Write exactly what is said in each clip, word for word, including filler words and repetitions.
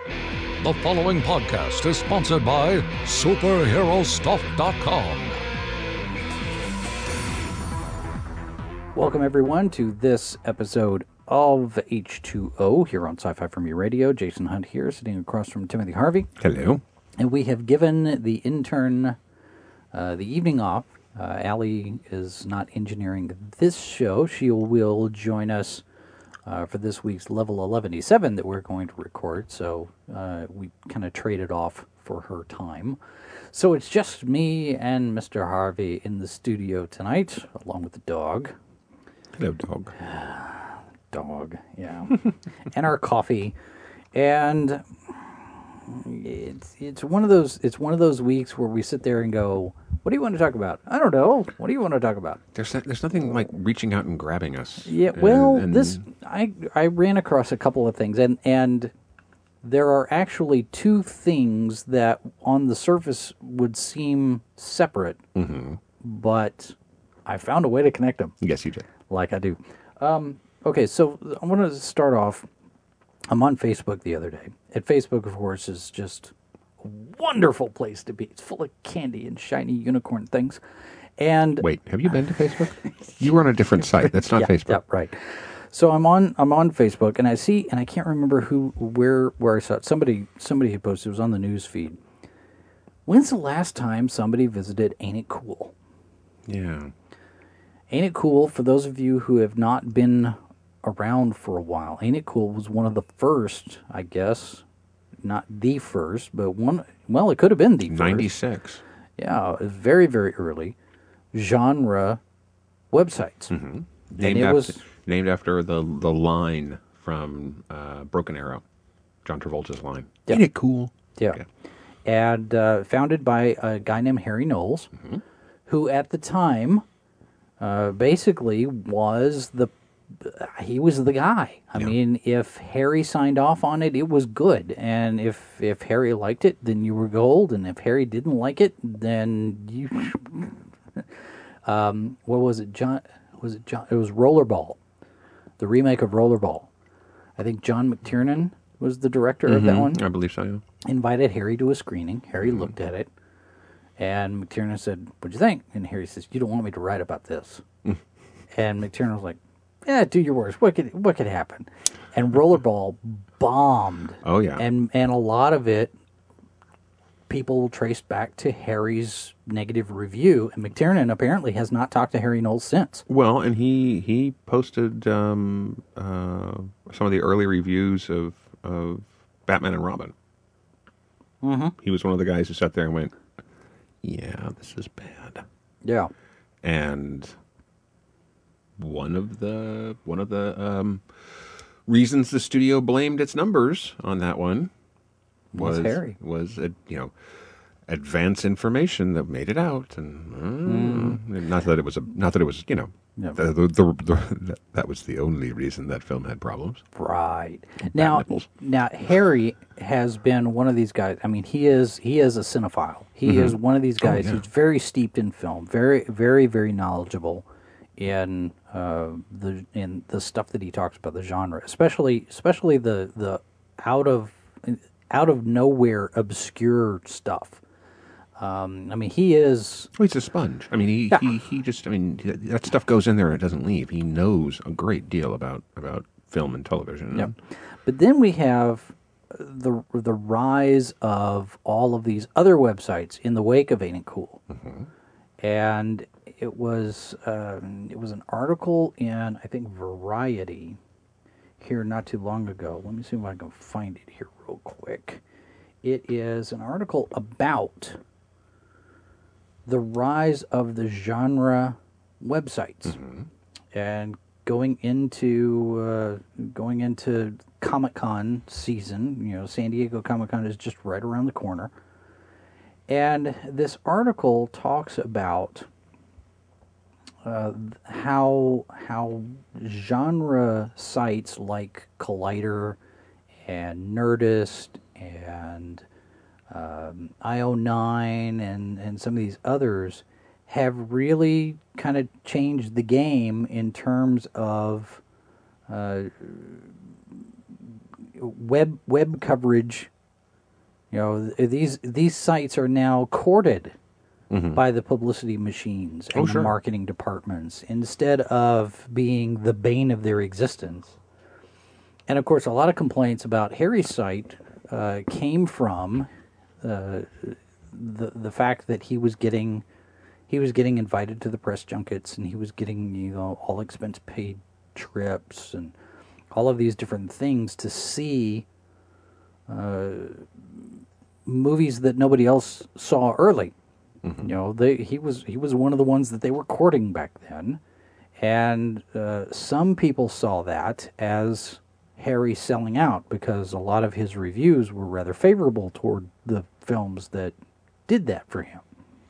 The following podcast is sponsored by Superhero Stuff dot com. Welcome, everyone, to this episode of H two O here on Sci-Fi From You Radio. Jason Hunt here, sitting across from Timothy Harvey. Hello. And we have given the intern uh, the evening off. Uh, Allie is not engineering this show. She will join us uh, for this week's Level eleven seven that we're going to record. So uh, we kind of traded off for her time. So it's just me and Mister Harvey in the studio tonight, along with the dog. Hello, dog. Dog, yeah. And our coffee. And it's it's one of those it's one of those weeks where we sit there and go, what do you want to talk about? I don't know. What do you want to talk about? There's there's nothing like reaching out and grabbing us. Yeah, And- well, and this I I ran across a couple of things, and and there are actually two things that on the surface would seem separate, Mm-hmm. but I found a way to connect them. Yes, you did. Like I do. Um, okay, so I want to start off. I'm on Facebook the other day. And Facebook, of course, is just a wonderful place to be. It's full of candy and shiny unicorn things. And Wait, have you been to Facebook? You were on a different site. That's not yeah, Facebook. Yeah, right. So I'm on I'm on Facebook, and I see, and I can't remember who where where I saw it. Somebody somebody had posted. It was on the news feed. When's the last time somebody visited Ain't It Cool? Yeah. Ain't It Cool, for those of you who have not been around for a while, Ain't It Cool was one of the first, I guess, not the first, but one, well, it could have been the first. ninety-six. Yeah, it was very, very early genre websites. Mm-hmm. And Named it after, was, named after the the line from uh, Broken Arrow, John Travolta's line. Yeah. Ain't it cool? yeah, Okay. and uh, founded by a guy named Harry Knowles, Mm-hmm. who at the time uh, basically was the he was the guy. I Yeah. mean, if Harry signed off on it, it was good. And if if Harry liked it, then you were gold. And if Harry didn't like it, then you... um, what was it? John? Was it John? It was Rollerball, the remake of Rollerball. I think John McTiernan was the director of that one. I believe so, yeah. Invited Harry to a screening. Harry Mm-hmm. looked at it. And McTiernan said, what'd you think? And Harry says, you don't want me to write about this. And McTiernan was like, yeah, do your worst. What could what could happen? And Rollerball bombed. Oh, yeah. And and a lot of it, people traced back to Harry's negative review. And McTiernan apparently has not talked to Harry Knowles since. Well, and he he posted um, uh, some of the early reviews of, of Batman and Robin. Mm-hmm. He was one of the guys who sat there and went, yeah, this is bad. Yeah. And one of the one of the um, reasons the studio blamed its numbers on that one was Was Harry. was uh, you know advance information that made it out, and uh, Mm. not that it was a not that it was you know Yeah. the, the, the, the, that was the only reason that film had problems. Right. Now, nipples. now Harry has been one of these guys. I mean, he is he is a cinephile. He is one of these guys yeah. who's very steeped in film, very, very, very knowledgeable in uh, the in the stuff that he talks about, the genre, especially especially the the out of out of nowhere obscure stuff. Um, I mean, he is. Well, he's a sponge. I mean, he, Yeah. he, he just, I mean, that stuff goes in there and it doesn't leave. He knows a great deal about, about film and television. Yeah. But then we have the the rise of all of these other websites in the wake of Ain't It Cool. And it was um, it was an article in, I think, Variety here not too long ago. Let me see if I can find it here real quick. It is an article about the rise of the genre websites. And going into uh, going into Comic-Con season, you know, San Diego Comic-Con is just right around the corner. And this article talks about uh, how how genre sites like Collider and Nerdist and um, I O nine and, and some of these others have really kind of changed the game in terms of uh, web web coverage You know, th- these these sites are now courted Mm-hmm. by the publicity machines and Oh, the sure. marketing departments instead of being the bane of their existence. And of course, a lot of complaints about Harry's site uh, came from uh, the the fact that he was getting he was getting invited to the press junkets, and he was getting, you know, all expense paid trips and all of these different things to see uh, movies that nobody else saw early. Mm-hmm. You know, they, he was he was one of the ones that they were courting back then, and uh, some people saw that as Harry selling out because a lot of his reviews were rather favorable toward the films that did that for him.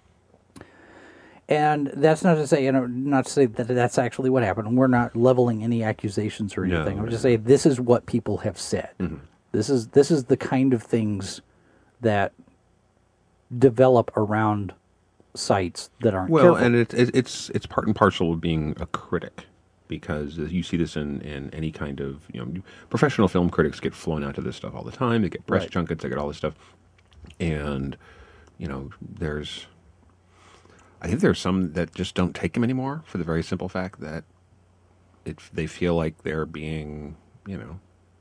And that's not to say, you know, not to say that that's actually what happened. We're not leveling any accusations or anything. No, I'm just no. saying this is what people have said. Mm-hmm. This is this is the kind of things that develop around sites that aren't Well, careful. and it, it, it's it's part and parcel of being a critic, because you see this in, in any kind of, you know, professional film critics get flown out to this stuff all the time. They get press Right. junkets, they get all this stuff, and you know, there's, I think there's some that just don't take them anymore for the very simple fact that it they feel like they're being, you know,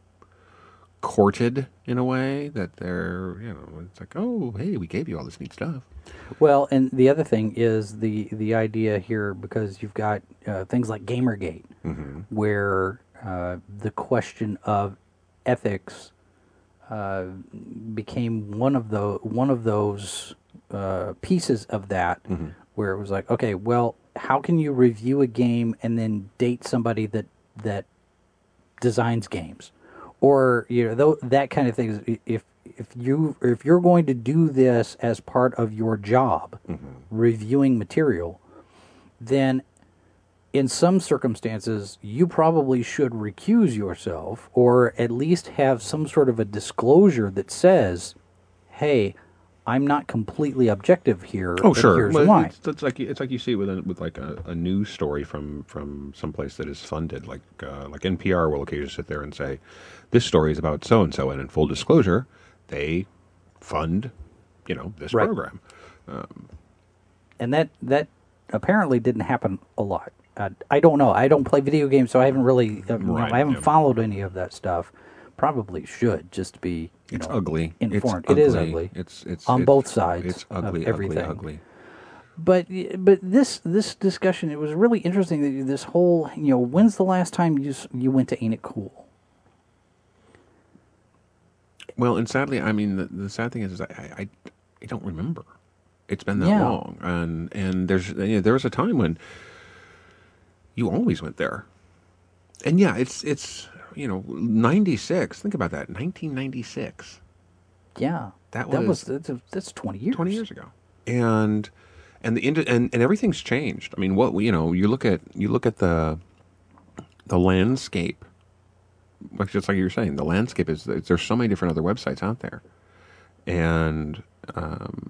courted in a way that they're, you know, it's like, oh, hey, we gave you all this neat stuff. Well, and the other thing is the the idea here, because you've got uh, things like Gamergate, Mm-hmm. where uh, the question of ethics uh, became one of the one of those uh, pieces of that, Mm-hmm. where it was like, okay, well, how can you review a game and then date somebody that that designs games, or you know, tho- that kind of thing. If if you if you're going to do this as part of your job, Mm-hmm. reviewing material, then in some circumstances you probably should recuse yourself, or at least have some sort of a disclosure that says, "Hey, I'm not completely objective here. Oh, and sure. Here's Well, why." It's, it's like it's like you see with a, with like a, a news story from from someplace that is funded, like uh, like N P R will occasionally sit there and say, "This story is about so and so," and in full disclosure, they fund, you know, this Right. program. And that that apparently didn't happen a lot. Uh, I don't know. I don't play video games, so I haven't really. Uh, you know, Right, I haven't yeah. followed any of that stuff. Probably should, just to be. You It's know, ugly. Informed. It's It is ugly. ugly. It's it's on it's- both sides. It's ugly, of everything. ugly, ugly. But but this this discussion, it was really interesting. That this whole, you know, when's the last time you s- you went to Ain't It Cool? Well, and sadly, I mean, the, the sad thing is, is I, I I don't remember. It's been that Yeah. long, and and there's you know, there was a time when you always went there, and yeah, it's it's you know ninety-six. Think about that, nineteen ninety-six, Yeah, That that was- was that's, that's twenty years. twenty years ago, and and the ind- and and everything's changed. I mean, what you know, you look at you look at the the landscape. Like just like you were saying, the landscape is there's so many different other websites out there, and um,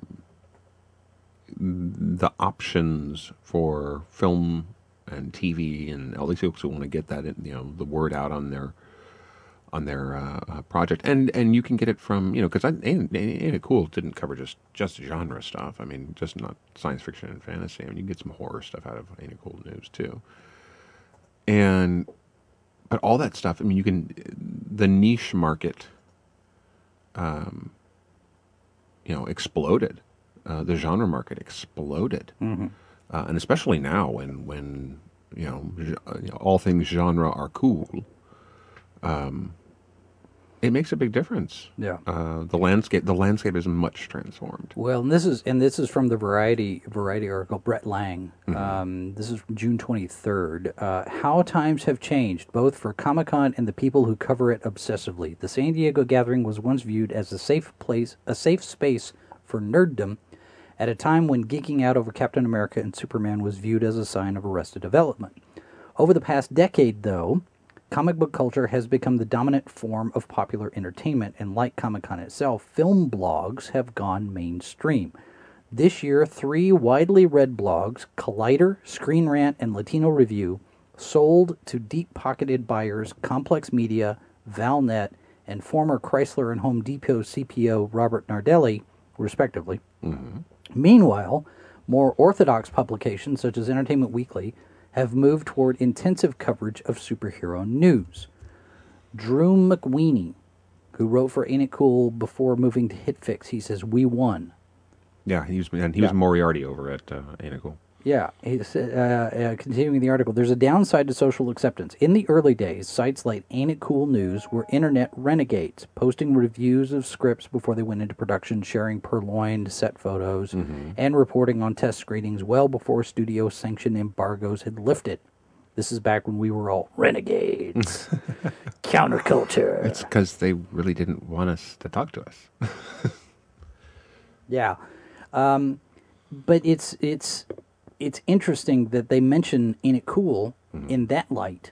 the options for film and T V and all these folks who want to get that, you know, the word out on their on their uh, uh, project, and and you can get it from, you know, because Ain't, Ain't It Cool didn't cover just just genre stuff. I mean, just not science fiction and fantasy. I mean, you can get some horror stuff out of Ain't It Cool News too, and. But all that stuff, I mean, you can, the niche market, um, you know, exploded. Uh, the genre market exploded. Mm-hmm. Uh, and especially now when, when you know, ge- uh, you know, all things genre are cool, um, it makes a big difference. Yeah. Uh, the landscape, the landscape is much transformed. Well, and this is and this is from the Variety Variety article. Brett Lang. Mm-hmm. Um, this is from June twenty third. Uh, How times have changed, both for Comic-Con and the people who cover it obsessively. The San Diego gathering was once viewed as a safe place, a safe space for nerddom, at a time when geeking out over Captain America and Superman was viewed as a sign of arrested development. Over the past decade, though, comic book culture has become the dominant form of popular entertainment, and like Comic-Con itself, film blogs have gone mainstream. This year, three widely read blogs, Collider, Screen Rant, and Latino Review, sold to deep-pocketed buyers Complex Media, Valnet, and former Chrysler and Home Depot C P O Robert Nardelli, respectively. Mm-hmm. Meanwhile, more orthodox publications, such as Entertainment Weekly, have moved toward intensive coverage of superhero news. Drew McWeeny, who wrote for Ain't It Cool before moving to HitFix, he says, "We won." Yeah, he was, and he was Yeah. Moriarty over at uh, Ain't It Cool. Yeah, he's, uh, uh, continuing the article, there's a downside to social acceptance. In the early days, sites like Ain't It Cool News were internet renegades, posting reviews of scripts before they went into production, sharing purloined set photos, Mm-hmm. and reporting on test screenings well before studio-sanctioned embargoes had lifted. This is back when we were all renegades. Counterculture. It's because they really didn't want us to talk to us. Yeah. Um, but it's it's it's interesting that they mention Ain't It Cool Mm-hmm. in that light.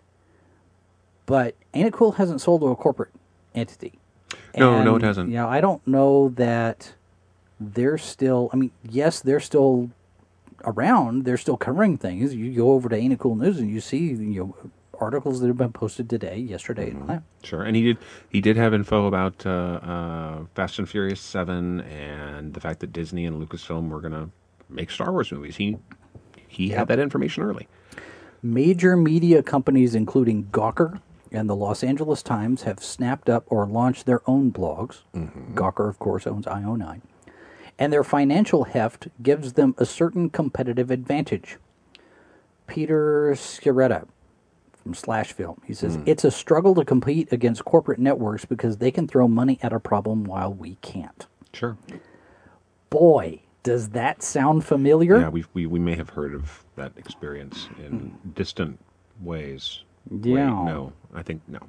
But Ain't It Cool hasn't sold to a corporate entity. No, And, no, it hasn't. You know, I don't know that they're still, I mean, yes, they're still around. They're still covering things. You go over to Ain't It Cool News and you see, you know, articles that have been posted today, yesterday, and all that. Sure, and he did. He did have info about uh, uh, Fast and Furious Seven and the fact that Disney and Lucasfilm were going to make Star Wars movies. He he Yep. had that information early. Major media companies, including Gawker and the Los Angeles Times, have snapped up or launched their own blogs. Mm-hmm. Gawker, of course, owns I O nine. And their financial heft gives them a certain competitive advantage. Peter Sciretta from Slash Film, he says, Mm. it's a struggle to compete against corporate networks because they can throw money at a problem while we can't. Sure. Boy, does that sound familiar? Yeah, we we we may have heard of that experience in distant ways. Yeah. Wait, no, I think no.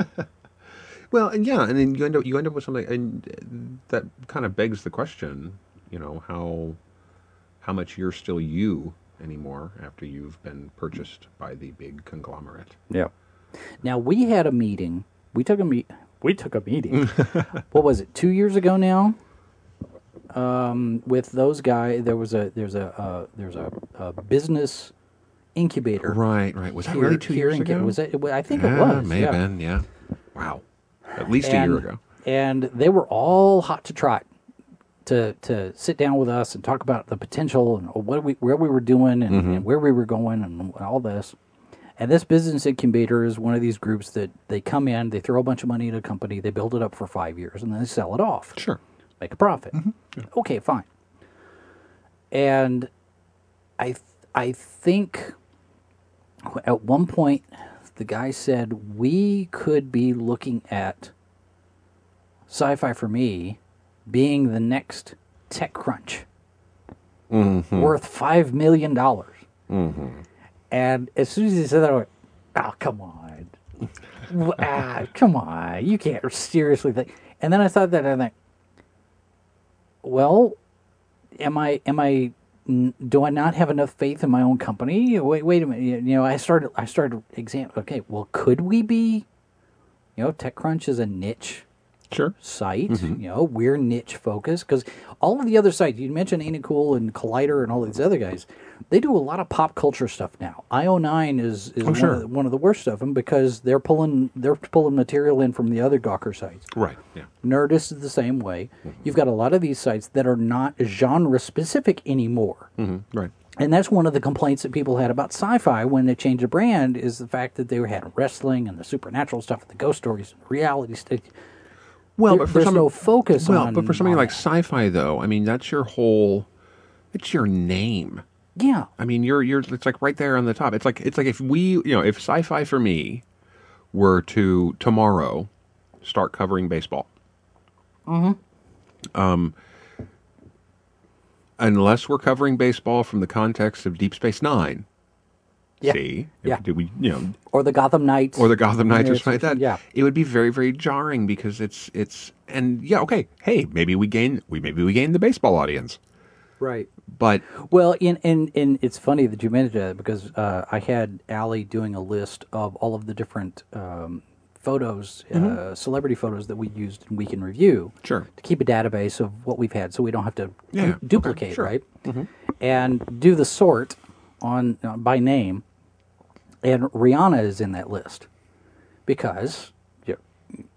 Well, and yeah, and then you end up you end up with something, and that kind of begs the question, you know, how how much you're still you anymore after you've been purchased by the big conglomerate. Yeah. Now we had a meeting. We took a meet. We took a meeting. What was it? Two years ago now. Um, with those guys, there was a there's a uh, there's a, a business incubator. Right, right. Was that here- really two here years in Ga- ago? Was it? I think yeah, it was. may yeah. have been. Yeah. Wow. At least a and, year ago. And they were all hot to trot to to sit down with us and talk about the potential and what we where we were doing and, Mm-hmm. and where we were going and all this. And this business incubator is one of these groups that they come in, they throw a bunch of money at a company, they build it up for five years, and then they sell it off. Sure. Make a profit. Okay, fine. And I th- I think at one point the guy said we could be looking at Sci-Fi for Me being the next TechCrunch, Mm-hmm. worth five million dollars. Mm-hmm. And as soon as he said that, I went, "Oh, come on, ah, come on, you can't seriously think." And then I thought that, and I think, well, am I am I n- do I not have enough faith in my own company? Wait, wait a minute. You know, I started I started exam. Okay, well, could we be? You know, TechCrunch is a niche Sure. site. Mm-hmm. You know, we're niche focused because all of the other sites you mentioned, Ain't It Cool and Collider and all these other guys, they do a lot of pop culture stuff now. I O nine is, is Oh, one, sure. of the, one of the worst of them because they're pulling they're pulling material in from the other Gawker sites. Right. Yeah. Nerdist is the same way. You've got a lot of these sites that are not genre specific anymore. Mm-hmm. Right. And that's one of the complaints that people had about Sci-Fi when they changed the brand is the fact that they had wrestling and the supernatural stuff and the ghost stories and reality stuff. Well, There- but for there's some, no focus well, on- but for something on like that. sci-fi, though, I mean, that's your whole, it's your name. Yeah. I mean, you're you're. It's like right there on the top. It's like it's like if we, you know, if Sci-Fi for Me were to tomorrow start covering baseball. Mm-hmm. Um. Unless we're covering baseball from the context of Deep Space Nine. Yeah. See, if, Yeah. did we, you know, Or the Gotham Knights. or the Gotham Knights or Yes, something like that. yeah. It would be very, very jarring because it's it's and yeah, okay, hey, maybe we gain we maybe we gain the baseball audience, Right. but Well, in, in, in, it's funny that you mentioned that because uh, I had Allie doing a list of all of the different um, photos, uh, celebrity photos that we used in Week in Review. Sure. To keep a database of what we've had so we don't have to Yeah, du- okay, duplicate, sure. right? And do the sort on uh, by name. And Rihanna is in that list because yeah,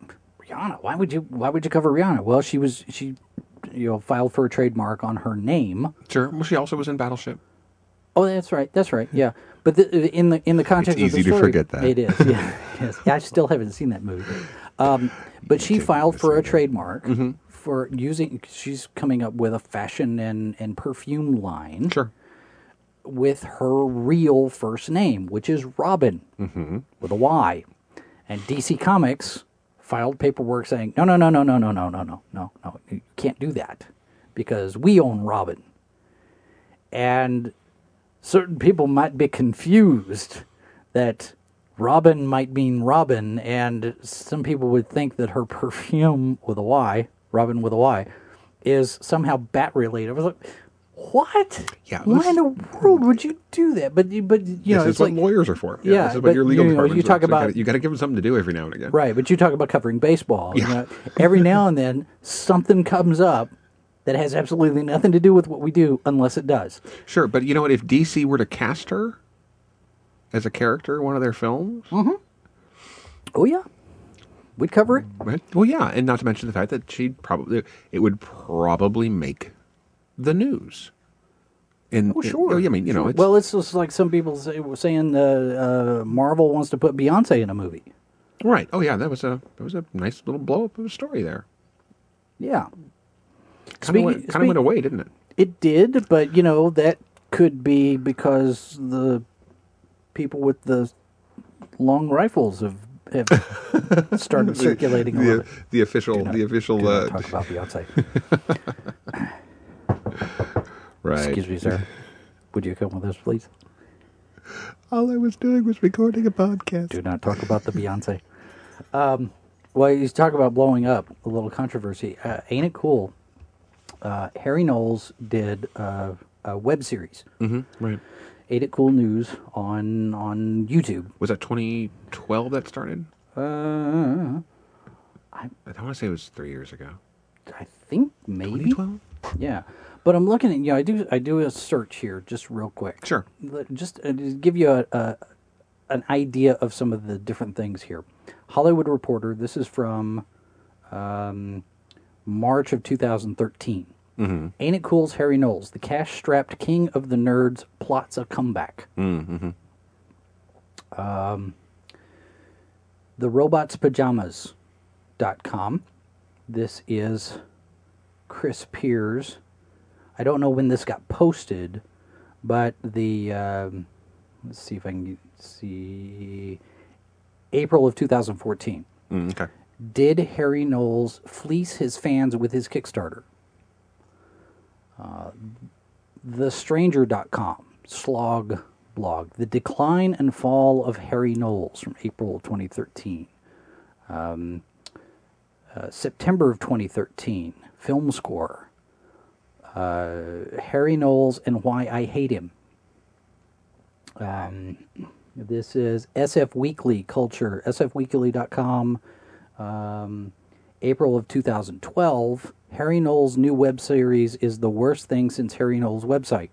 Rihanna. Why would you? Why would you cover Rihanna? Well, she was she, you know, filed for a trademark on her name. Sure. Well, she also was in Battleship. Oh, that's right. That's right. Yeah, but the, in the in the context It's of the easy to story, forget that. it is. Yeah, yes. I still haven't seen that movie. Um, but she Okay, filed for a that's okay. trademark for using. She's coming up with a fashion and and perfume line Sure. with her real first name, which is Robin with a Y, and D C Comics filed paperwork saying, no, no, no, no, no, no, no, no, no, no, no, you can't do that because we own Robin. And certain people might be confused that Robin might mean Robin, and some people would think that her perfume with a Y, Robin with a Y, is somehow bat related. I was like, what? Yeah, Why this- in the world would you do that? But you- but you know, this it's is what like lawyers are for. Yeah, this is but, what your legal you know, department. you talk about- you got to give them something to do every now and again. right. But you talk about covering baseball. You Yeah. know, every now and then something comes up that has absolutely nothing to do with what we do, unless it does. Sure, but you know what? If D C were to cast her as a character in one of their films, Oh yeah, we'd cover it. right? Well, yeah, and not to mention the fact that she'd probably it would probably make the news. In, Oh, sure. In, I mean, you know, it's, Well, it's just like some people say, were saying uh, uh, Marvel wants to put Beyonce in a movie. right. Oh, yeah, that was a that was a nice little blow up of a story there. Yeah. Kind of Speaking- went, kind of speak- went away, didn't it? It did, but, you know, that could be because the people with the long rifles have, have started circulating a little The, bit. the official, Do not- the official, do not uh, talk about Beyonce. right. Excuse me, sir. Would you come with us, please? All I was doing was recording a podcast. Do not talk about the Beyonce. Um, well, you talk about blowing up, a little controversy. Uh, ain't it cool? Uh, Harry Knowles did uh, a web series, Mm-hmm. Right. Ain't It Cool News, on on YouTube. Was that twenty twelve that started? Uh, I want to say it was three years ago. I think maybe. twenty twelve? Yeah, but I'm looking at, you know, I do I do a search here just real quick. Sure. Let- Just uh, just give you a, a an idea of some of the different things here. Hollywood Reporter. This is from um, March of two thousand thirteen. Mm-hmm. Ain't It Cool's Harry Knowles, the cash-strapped king of the nerds, plots a comeback. Mm-hmm. Um, the robots pajamas dot com. This is Chris Pierce. I don't know when this got posted, but the um, let's see if I can see April of two thousand fourteen. Mm, okay. Did Harry Knowles fleece his fans with his Kickstarter? Uh, the stranger dot com, slog blog. The decline and fall of Harry Knowles from April of twenty thirteen. Um, uh, September of twenty thirteen, Film Score. Uh, Harry Knowles and Why I Hate Him. Um, this is S F Weekly Culture, S F weekly dot com. Um, April of two thousand twelve, Harry Knowles' new web series is the worst thing since Harry Knowles' website.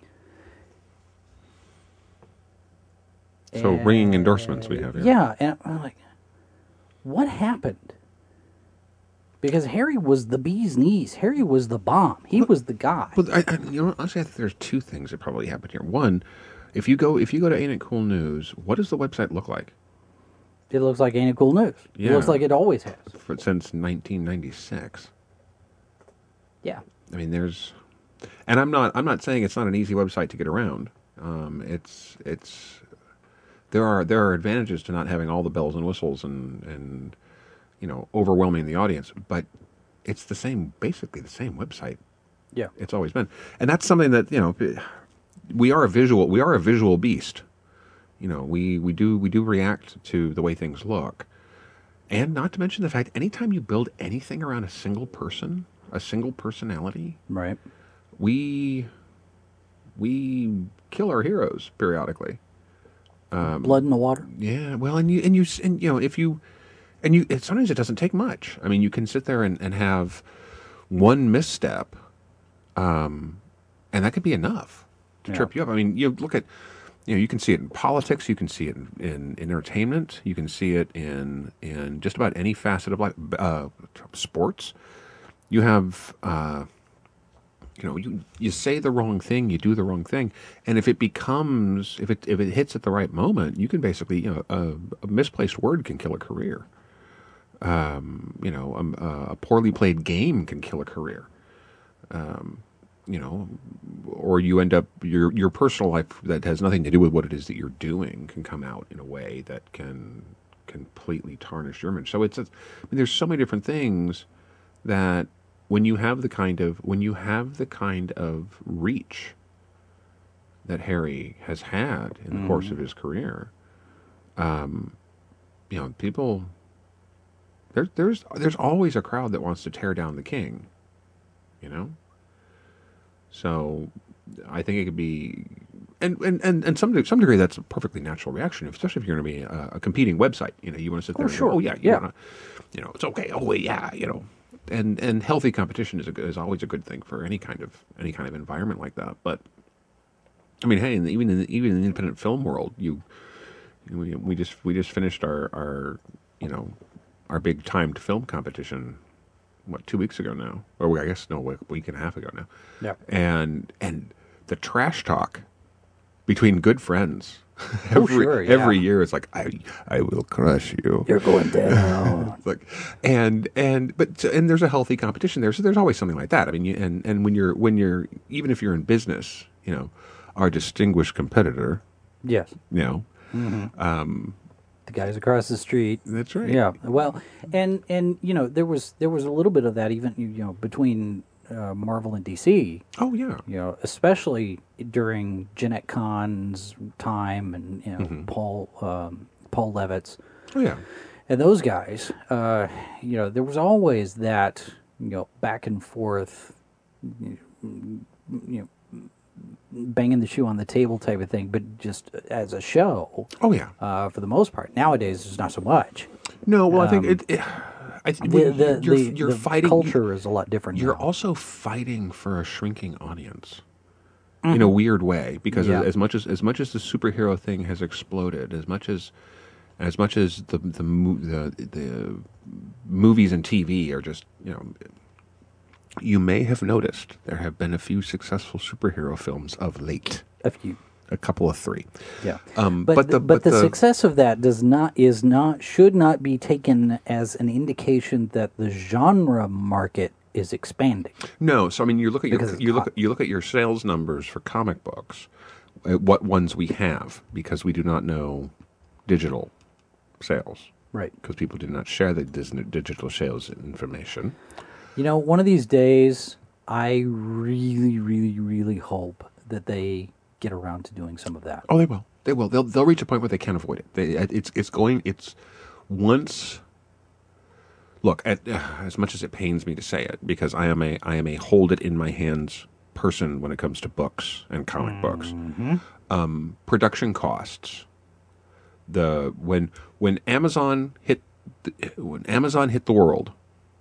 So ringing endorsements we have here. Yeah, and I'm like, what happened? Because Harry was the bee's knees. Harry was the bomb. He was the guy. Well, I, I, you know, honestly, I think there's two things that probably happened here. One, if you go if you go to Ain't It Cool News, what does the website look like? It looks like Ain't It Cool News. It Yeah. looks like it always has. For, since nineteen ninety-six. Yeah. I mean, there's, and I'm not I'm not saying it's not an easy website to get around. Um, it's it's there are there are advantages to not having all the bells and whistles and and you know overwhelming the audience, but it's the same basically the same website. Yeah. It's always been, and that's something that you know we are a visual we are a visual beast. You know, we, we do we do react to the way things look, and not to mention the fact anytime you build anything around a single person, a single personality, Right. we we kill our heroes periodically. Blood in the water. Yeah, well, and you and you and you know if you and you it, sometimes it doesn't take much. I mean, you can sit there and, and have one misstep, um, and that could be enough to Yeah. trip you up. I mean, you look at you know, you can see it in politics. You can see it in, in, in entertainment. You can see it in in just about any facet of life. Uh, sports. You have, uh, you know, you you say the wrong thing, you do the wrong thing, and if it becomes, if it if it hits at the right moment, you can basically, you know, a, a misplaced word can kill a career. Um, you know, a, a poorly played game can kill a career. Um, you know, or you end up your your personal life that has nothing to do with what it is that you're doing can come out in a way that can completely tarnish your image. So it's, a, I mean, there's so many different things that when you have the kind of when you have the kind of reach that Harry has had in the mm. course of his career, um, you know, people there's there's there's always a crowd that wants to tear down the king, you know. So I think it could be, and and and, and some some degree that's a perfectly natural reaction, especially if you're going to be a, a competing website. You know, you want to sit there. Oh, and sure. go, oh yeah, you yeah. Wanna, you know, it's okay. Oh yeah, you know, and and healthy competition is a, is always a good thing for any kind of any kind of environment like that. But I mean, hey, even in the, even in the independent film world, you we we just we just finished our our you know our big timed film competition. What, two weeks ago now, or I guess no, a week and a half ago now. Yeah, and and the trash talk between good friends oh, every sure, yeah. every year it's like I I will crush you. You're going down. It's like and and but and there's a healthy competition there, so there's always something like that. I mean, you, and and when you're when you're even if you're in business, you know, our distinguished competitor, yes, you know, mm-hmm. um. the guys across the street. That's right. Yeah. Well, and and you know there was there was a little bit of that even you know between uh, Marvel and D C. Oh yeah. You know, especially during Jeanette Kahn's time and you know mm-hmm. Paul um, Paul Levitz. Oh yeah. And those guys, uh, you know, there was always that you know back and forth, you know. banging the shoe on the table type of thing, but just as a show. Oh yeah. Uh, for the most part, nowadays there's not so much. No, well, um, I think it. it I think the the, you're, the, you're the fighting. culture is a lot different. You're now. also fighting for a shrinking audience, mm-hmm. in a weird way, because yeah. as, as much as as much as the superhero thing has exploded, as much as as much as the the the, the movies and T V are just you know. You may have noticed there have been a few successful superhero films of late. A few, a couple of three. Yeah, um, but but the, the but, but the, the success of that does not is not should not be taken as an indication that the genre market is expanding. No, so I mean, you look at your Because it's you look hot. at, you look at your sales numbers for comic books, uh, what ones we have, because we do not know digital sales, Right. because people do not share the Disney digital sales information. You know, one of these days, I really, really, really hope that they get around to doing some of that. Oh, they will. They will. They'll they'll reach a point where they can't avoid it. They, it's it's going. It's once. Look, at, uh, as much as it pains me to say it, because I am a I am a hold it in my hands person when it comes to books and comic mm-hmm. books. Um, production costs. The when when Amazon hit the, when Amazon hit the world.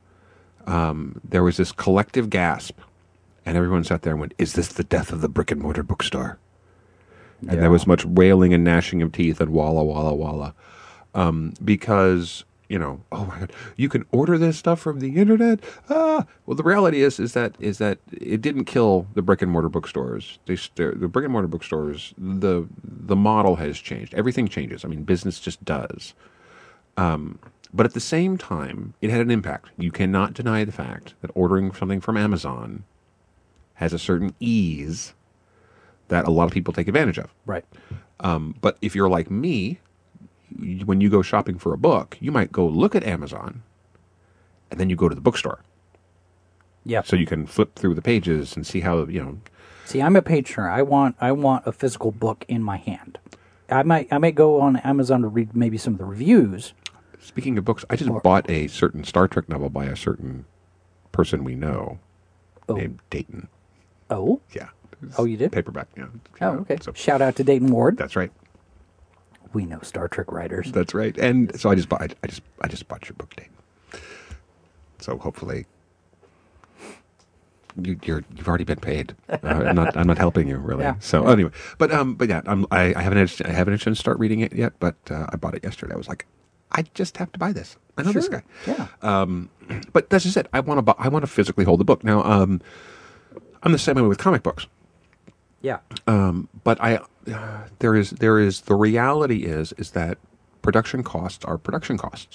Um, there was this collective gasp, and everyone sat there and went, "Is this the death of the brick and mortar bookstore?" And Yeah. there was much wailing and gnashing of teeth and walla walla walla, um, because you know, oh my God, you can order this stuff from the internet. Ah, well, the reality is, is that is that it didn't kill the brick and mortar bookstores. They, the brick and mortar bookstores, the the model has changed. Everything changes. I mean, business just does. Um, But at the same time, it had an impact. You cannot deny the fact that ordering something from Amazon has a certain ease that a lot of people take advantage of. Right. Um, but if you're like me, when you go shopping for a book, you might go look at Amazon, and then you go to the bookstore. Yeah. So you can flip through the pages and see how, you know. See, I'm a page turner. I want I want a physical book in my hand. I might I might go on Amazon to read maybe some of the reviews. Speaking of books, I just Or- bought a certain Star Trek novel by a certain person we know Oh. named Dayton. Oh? Yeah. Oh, you did? Paperback, yeah. Oh, okay. So Shout out to Dayton Ward. that's right. We know Star Trek writers. That's right. And so I just bought. I, I just. I just bought your book, Dayton. So hopefully, you, you're you've already been paid. Uh, I'm not I'm not helping you really. Yeah. So Yeah. anyway, but um, but yeah, I'm, I I haven't had, I haven't had a chance to start reading it yet. But uh, I bought it yesterday. I was like, I just have to buy this. I know this Sure. guy. Yeah. Um, but that's just it. I want to I want to physically hold the book now. Um, I'm the same way with comic books. Yeah. Um, but I, uh, there is, there is, the reality is, is that production costs are production costs.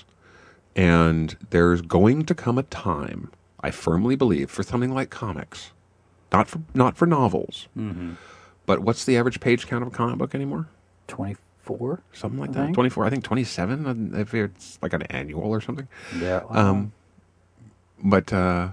And there's going to come a time, I firmly believe, for something like comics, not for, not for novels, Mm-hmm. but what's the average page count of a comic book anymore? twenty-four? Something like I that. think. twenty-four, I think twenty-seven, if it's like an annual or something. Yeah. Wow. Um, but, uh,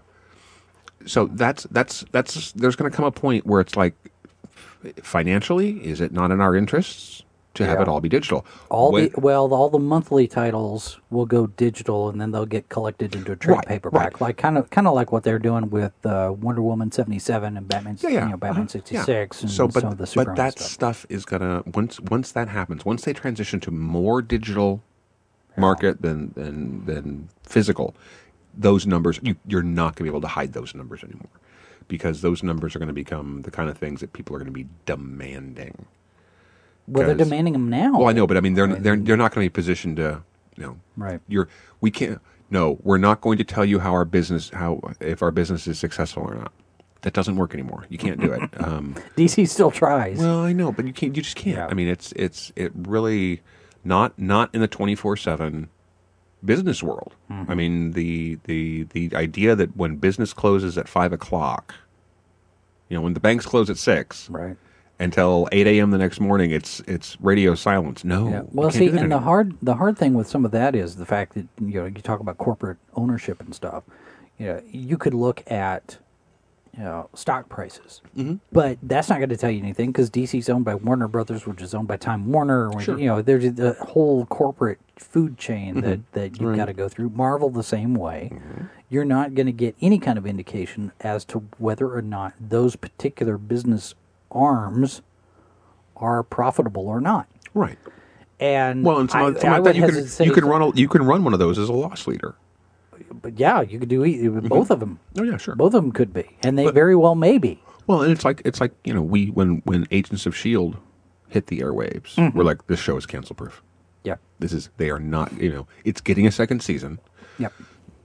so that's, that's, that's, there's going to come a point where it's like, financially, is it not in our interests to have Yeah. it all be digital? all When- the well, all the monthly titles will go digital, and then they'll get collected into a trade Right, paperback, right. like kind of kind of like what they're doing with uh, Wonder Woman seventy-seven and Batman, yeah, yeah, you know, Batman uh-huh, sixty-six, yeah. and so, but, some of the but Superman that stuff. stuff is gonna once once that happens, once they transition to more digital market than than than physical, those numbers you, you're not gonna be able to hide those numbers anymore, because those numbers are going to become the kind of things that people are going to be demanding. Well, they're 'Cause- demanding them now. Well, I know, but I mean, they're I mean- they're they're not going to be positioned to, you know, Right. You're we can't. No, we're not going to tell you how our business how if our business is successful or not. That doesn't work anymore. You can't do it. Um, D C still tries. well, I know, but you can't. You just can't. Yeah. I mean, it's it's it really not not in the twenty-four seven business world. Mm-hmm. I mean, the the the idea that when business closes at five o'clock, you know, when the banks close at six, Right. until eight a.m. the next morning, it's it's radio silence. No, Yeah. you Well, can't see, do that and the anymore. hard the hard thing with some of that is the fact that you know you talk about corporate ownership and stuff. You know, you could look at you know stock prices, mm-hmm. but that's not going to tell you anything because D C's owned by Warner Brothers, which is owned by Time Warner. Which, Sure. You know, there's a whole corporate food chain that that you've Right. got to go through. Marvel the same way. You're not going to get any kind of indication as to whether or not those particular business arms are profitable or not. Right. And Well, and some, I, something I like that, would you can hesitate- you can run a, you can run one of those as a loss leader. But yeah, you could do e- both of them. Oh yeah, sure. Both of them could be, and they But- very well may be. Well, and it's like it's like you know we when when Agents of Shield hit the airwaves, Mm-hmm. we're like, this show is cancel proof. Yep. This is they are not you know it's getting a second season. Yep.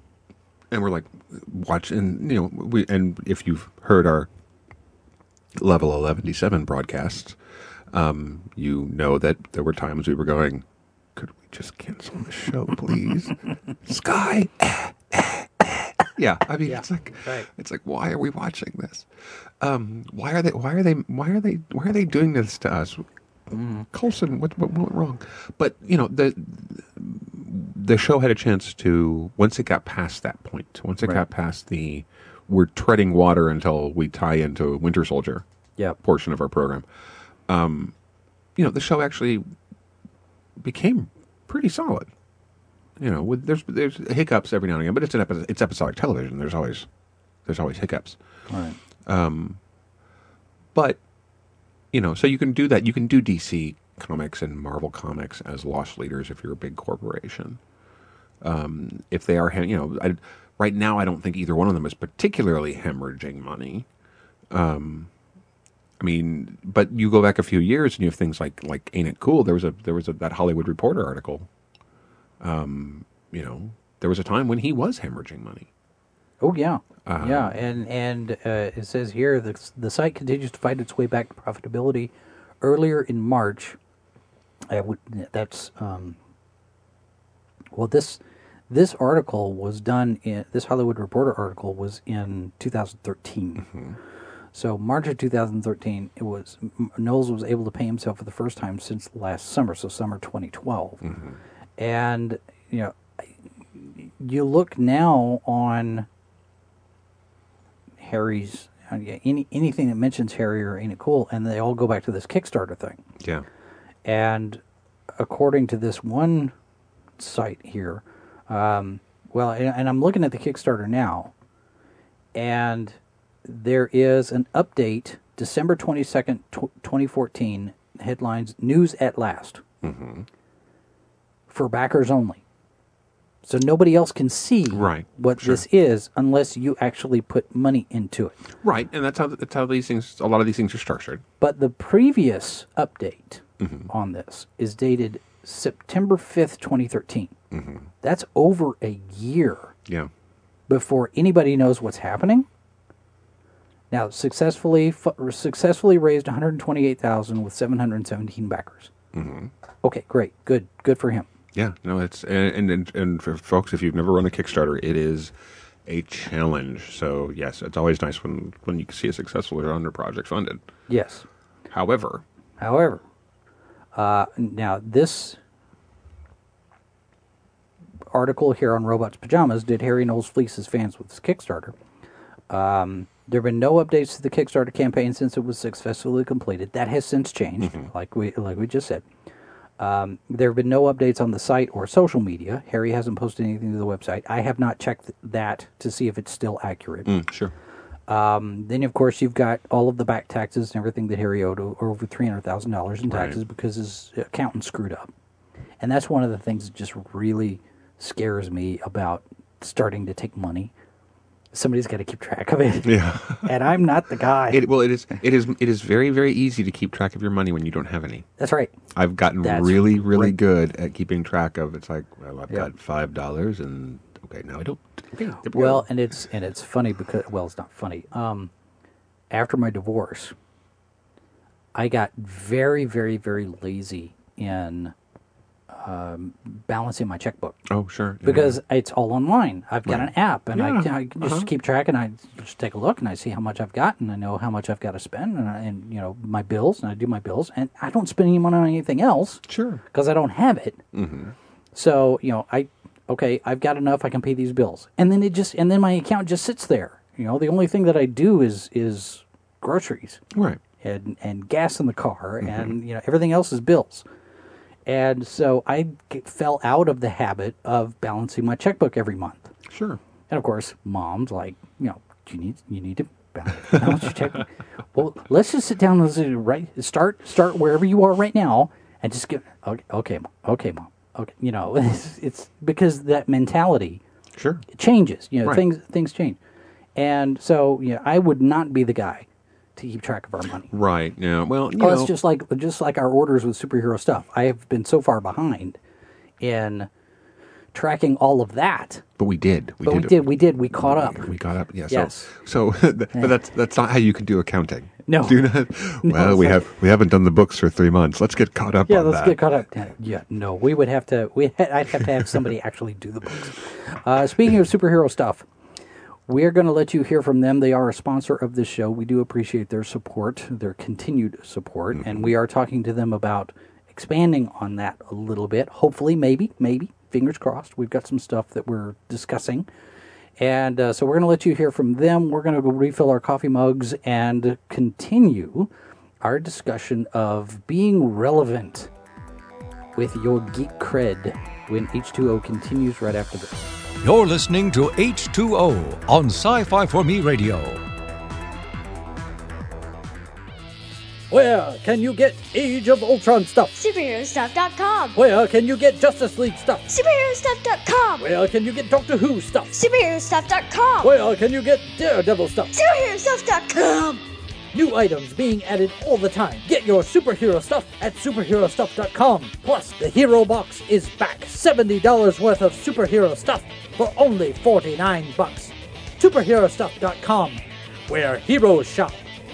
And we're like, watch, and you know, we, and if you've heard our Level eleven seven broadcasts, um, you know that there were times we were going, could we just cancel the show, please? Sky. Yeah, I mean, Yeah, it's like, right. it's like, why are we watching this? Um, why are they? Why are they? Why are they? Why are they doing this to us? Coulson, what, what went wrong? But you know, the the show had a chance to once it got past that point, once it Right. got past the we're treading water until we tie into Winter Soldier Yep. portion of our program. Um, you know, the show actually became pretty solid. You know, with there's there's hiccups every now and again, but it's an epi- it's episodic television. There's always there's always hiccups. All right. But, you know, so you can do that. You can do D C Comics and Marvel Comics as loss leaders if you're a big corporation. Um, if they are, hem- you know, I, right now I don't think either one of them is particularly hemorrhaging money. Um, I mean, but you go back a few years and you have things like like Ain't It Cool? There was a there was a, that Hollywood Reporter article. Um, you know, there was a time when he was hemorrhaging money. Oh yeah, Uh, yeah, and and uh, it says here the the site continues to fight its way back to profitability. Earlier in March, I would that's um, well this this article was done in this Hollywood Reporter article was in two thousand thirteen. Mm-hmm. So March of two thousand thirteen, it was Knowles was able to pay himself for the first time since last summer, so summer twenty twelve, Mm-hmm. and you know you look now on Harry's uh, yeah, any anything that mentions Harry or Ain't It Cool, and they all go back to this Kickstarter thing. Yeah. And according to this one site here, um, well, and, and I'm looking at the Kickstarter now, and there is an update, December twenty-second, twenty fourteen, headlines, News at Last, Mm-hmm. for backers only. So nobody else can see Right. what Sure. this is unless you actually put money into it. Right, and that's how that's how these things. A lot of these things are structured. But the previous update Mm-hmm. on this is dated September fifth, twenty thirteen. Mm-hmm. That's over a year Yeah. before anybody knows what's happening. Now, successfully fu- successfully raised one hundred twenty-eight thousand dollars with seven hundred seventeen backers. Mm-hmm. Okay, great, good, good for him. Yeah, no, it's and, and and for folks, if you've never run a Kickstarter, it is a challenge. So yes, it's always nice when when you can see a successful or under project funded. Yes. However, However, uh, now this article here on Robots Pajamas, did Harry Knowles fleece his fans with his Kickstarter? Um, there have been no updates to the Kickstarter campaign since it was successfully completed. That has since changed, like we like we just said. Um, there have been no updates on the site or social media. Harry hasn't posted anything to the website. I have not checked that to see if it's still accurate. mm, sure. Um, then, of course, you've got all of the back taxes and everything that Harry owed, o- over three hundred thousand dollars in taxes Right. because his accountant screwed up. And that's one of the things that just really scares me about starting to take money. Somebody's got to keep track of it. Yeah. And I'm not the guy. It, well, it is. It is. It is very, very easy to keep track of your monty when you don't have any. That's right. I've gotten That's really, really right. good at keeping track of. It's like, well, I've Yeah. got five dollars, and okay, now I don't. Okay, there we Well, go. and it's and it's funny because well, it's not funny. Um, after my divorce, I got very, very, very lazy in um, balancing my checkbook oh, sure. Yeah. because it's all online. I've got Right. an app, and I, Yeah. can, I can just Uh-huh. keep track, and I just take a look, and I see how much I've got, and I know how much I've got to spend, and, I, and you know my bills, and I do my bills, and I don't spend any money on anything else sure. because I don't have it. Mm-hmm. So, you know, I, okay, I've got enough, I can pay these bills. And then it just, and then my account just sits there. You know, the only thing that I do is, is groceries Right. and, and gas in the car and, you know, everything else is bills. And so I g- fell out of the habit of balancing my checkbook every month. Sure. And of course, mom's like, you know, you need, you need to balance, balance your checkbook. Well, let's just sit down and say, right, start, start wherever you are right now and just get, okay, okay, Mom, okay, Mom. Okay, you know, it's, it's because that mentality Sure. changes. You know, Right. things things change, and so you know, I would not be the guy to keep track of our money. Right. Yeah. Well, you Well, know, it's just like just like our orders with superhero stuff. I have been so far behind in tracking all of that, but we did. We but did. we did, we did, we caught up. We got up. Yeah. Yes. So, so but that's that's not how you can do accounting. No. Do not. Well, we it's have we haven't done the books for three months. Let's get caught up Yeah, on let's that. get caught up. Yeah, no, we would have to. We I'd have to have somebody actually do the books. Uh, speaking of superhero stuff, we're going to let you hear from them. They are a sponsor of this show. We do appreciate their support, their continued support, Mm-hmm. and we are talking to them about expanding on that a little bit. Hopefully, maybe, maybe. Fingers crossed. We've got some stuff that we're discussing. And uh, so we're going to let you hear from them. We're going to go refill our coffee mugs and continue our discussion of being relevant with your geek cred when H two O continues right after this. You're listening to H two O on Sci-Fi for Me Radio. Where can you get Age of Ultron stuff? superhero stuff dot com. Where can you get Justice League stuff? superhero stuff dot com. Where can you get Doctor Who stuff? superhero stuff dot com. Where can you get Daredevil stuff? superhero stuff dot com. New items being added all the time. Get your superhero stuff at superhero stuff dot com. Plus, the Hero Box is back. seventy dollars worth of superhero stuff for only forty-nine bucks. superhero stuff dot com, where heroes shop.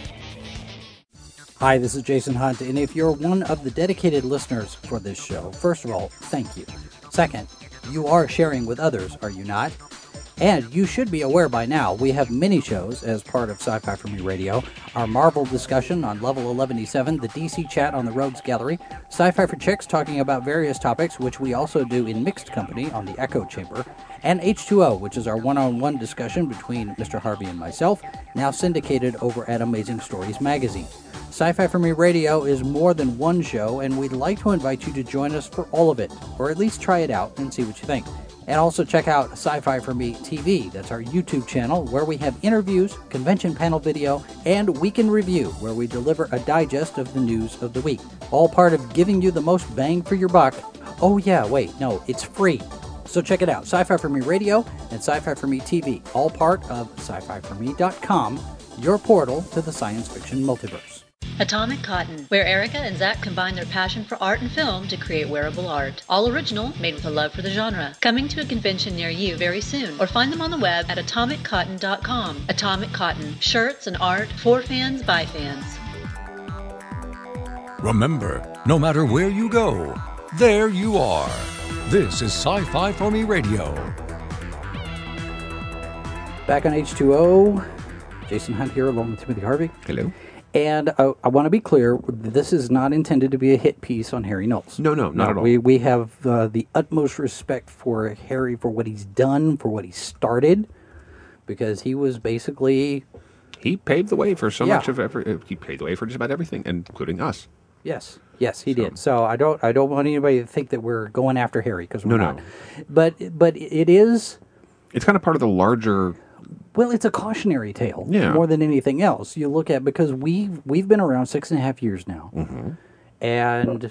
Hi, this is Jason Hunt, and if you're one of the dedicated listeners for this show, first of all, thank you. Second, you are sharing with others, are you not? And you should be aware by now, we have mini shows as part of Sci-Fi For Me Radio. Our Marvel discussion on Level eleven seven, the D C chat on the Rogues Gallery, Sci-Fi for Chicks talking about various topics, which we also do in mixed company on the Echo Chamber, and H two O, which is our one-on-one discussion between Mister Harvey and myself, now syndicated over at Amazing Stories Magazine. Sci-Fi For Me Radio is more than one show, and we'd like to invite you to join us for all of it, or at least try it out and see what you think. And also check out Sci-Fi For Me T V. That's our YouTube channel where we have interviews, convention panel video, and Week in Review, where we deliver a digest of the news of the week. All part of giving you the most bang for your buck. Oh yeah, wait, no, it's free. So check it out, Sci-Fi For Me Radio and Sci-Fi For Me T V, all part of sci fi for me dot com, your portal to the science fiction multiverse. Atomic Cotton, where Erica and Zach combine their passion for art and film to create wearable art. All original, made with a love for the genre. Coming to a convention near you very soon, or find them on the web at atomic cotton dot com. Atomic Cotton, shirts and art for fans by fans. Remember, no matter where you go, there you are. This is Sci-Fi For Me Radio. Back on H two O, Jason Hunt here along with Timothy Harvey. Hello. And uh, I want to be clear, this is not intended to be a hit piece on Harry Knowles. No, no, not at all. We, we have uh, the utmost respect for Harry, for what he's done, for what he started, because he was basically... He paved the way for so Yeah. much of every... He paved the way for just about everything, including us. Yes, yes, he did. So I don't, I don't want anybody to think that we're going after Harry, because we're No, not. no. But, but it is... It's kind of part of the larger... Well, it's a cautionary tale Yeah. more than anything else. You look at, because we've we've been around six and a half years now, Mm-hmm. and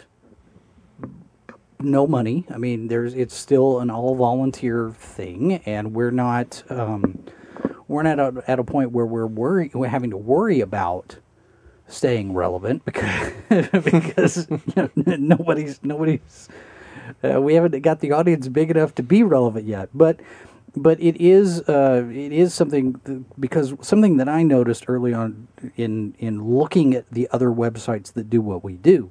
no money. I mean, there's it's still an all volunteer thing, and we're not um, we're not at a, at a point where we're worry we're having to worry about staying relevant because because you know, nobody's nobody's uh, we haven't got the audience big enough to be relevant yet, but. But it is uh, it is something th- because something that I noticed early on in in looking at the other websites that do what we do.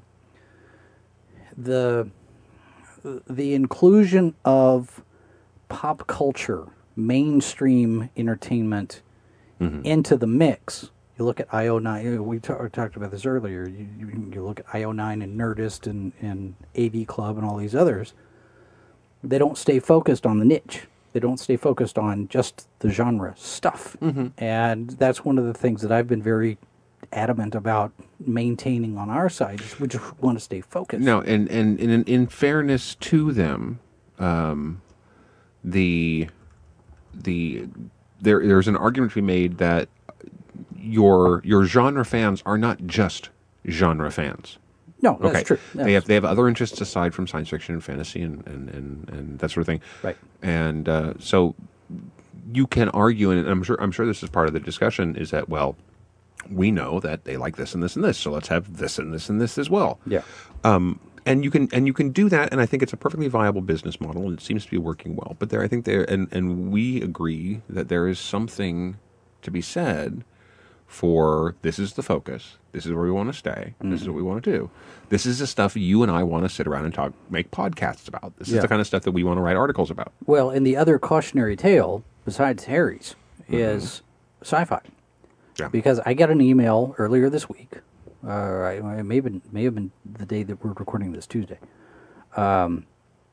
The the inclusion of pop culture, mainstream entertainment Mm-hmm. into the mix. You look at I O nine. We ta- talked about this earlier. You, you, you look at I O nine and Nerdist and and A V Club and all these others. They don't stay focused on the niche. They don't stay focused on just the genre stuff. Mm-hmm. And that's one of the things that I've been very adamant about maintaining on our side. Is we just want to stay focused. No, and, and, and in, in fairness to them, um, the the there there's an argument to be made that your your genre fans are not just genre fans. No, that's Okay. true. They That's- have they have other interests aside from science fiction and fantasy and, and, and, and that sort of thing. Right. And uh, so you can argue, and I'm sure I'm sure this is part of the discussion, is that, well, we know that they like this and this and this, so let's have this and this and this as well. Yeah. Um, and you can and you can do that, and I think it's a perfectly viable business model, and it seems to be working well. But there, I think there, and, and we agree that there is something to be said for this is the focus. This is where we want to stay. This is what we want to do. This is the stuff you and I want to sit around and talk, make podcasts about. This is Yeah. the kind of stuff that we want to write articles about. Well, and the other cautionary tale, besides Harry's, is sci-fi. Yeah. Because I got an email earlier this week. Uh, it may have been, may have been the day that we're recording this, Tuesday, um,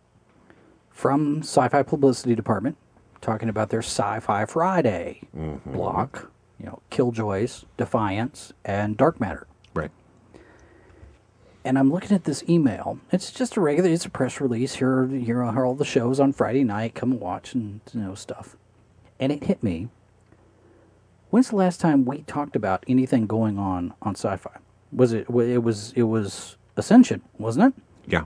from Sci-Fi Publicity Department, talking about their Sci-Fi Friday block. You know, Killjoys, Defiance, and Dark Matter. Right. And I'm looking at this email. It's just a regular, it's a press release. Here, here are all the shows on Friday night. Come and watch and, you know, stuff. And it hit me. When's the last time we talked about anything going on on Sci-Fi? Was it, it was, it was Ascension, wasn't it? Yeah.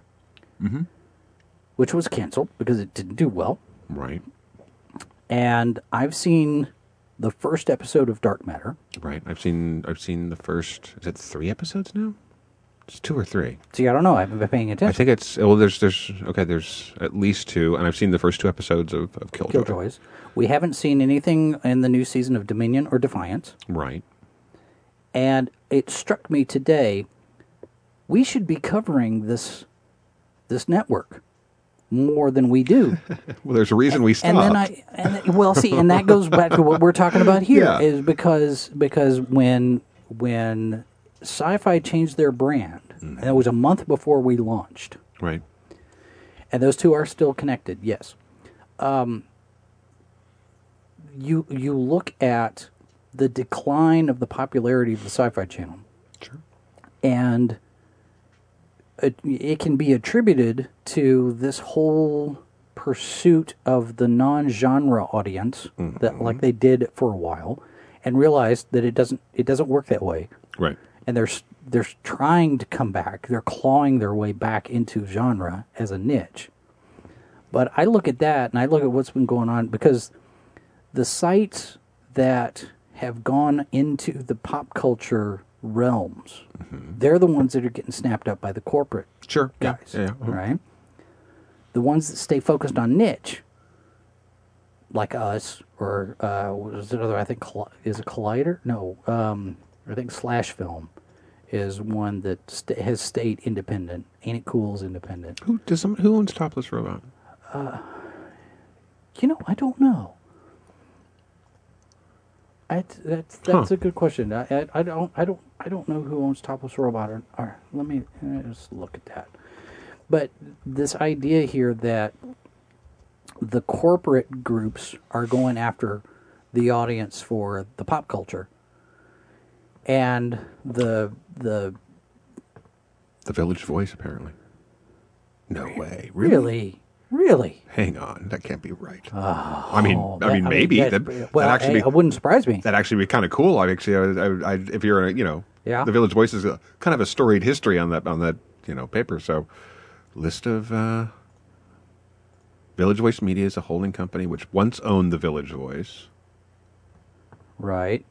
Which was canceled because it didn't do well. Right. And I've seen the first episode of Dark Matter. Right. I've seen I've seen the first. Is it three episodes now? It's two or three. See, I don't know. I haven't been paying attention. I think it's well. There's there's okay. There's at least two, and I've seen the first two episodes of, of Killjoy. Killjoys. We haven't seen anything in the new season of Dominion or Defiance. Right. And it struck me today, we should be covering this this network more than we do. Well, there's a reason we stopped. And then I, and then- well, see, and that goes back to what we're talking about here, Yeah. is because because when when Sci-Fi changed their brand, Mm-hmm. and it was a month before we launched, Right. and those two are still connected. Yes, um, you you look at the decline of the popularity of the Sci-Fi Channel, Sure. and it, it can be attributed to this whole pursuit of the non-genre audience that, like they did for a while, and realized that it doesn't it doesn't work that way. Right. And they're s- they're trying to come back. They're clawing their way back into genre as a niche. But I look at that and I look at what's been going on because the sites that have gone into the pop culture realms, mm-hmm. they're the ones that are getting snapped up by the corporate sure. guys, yeah. Yeah, yeah. right? The ones that stay focused on niche, like us, or uh, what is it other? I think Colli- is it Collider? No, um, I think Slash Film is one that st- has stayed independent. Ain't It Cool's independent. Who does some, Who owns Topless Robot? Uh, you know, I don't know. I, that's that's Huh. a good question. I, I, I don't I don't I don't know who owns Topless Robot. Or, or let me uh, just look at that. But this idea here that the corporate groups are going after the audience for the pop culture, and the the The Village Voice, apparently. No way. Really? really really. Hang on, that can't be right. Oh, I mean, that- I mean, maybe that, that, well, that actually hey, be, it wouldn't surprise me. that actually be kind of cool. I actually, I, I, I, if you're, a, you know, Yeah. the Village Voice is a, kind of a storied history on that on that you know paper. So, list of uh, Village Voice Media is a holding company which once owned the Village Voice. Right.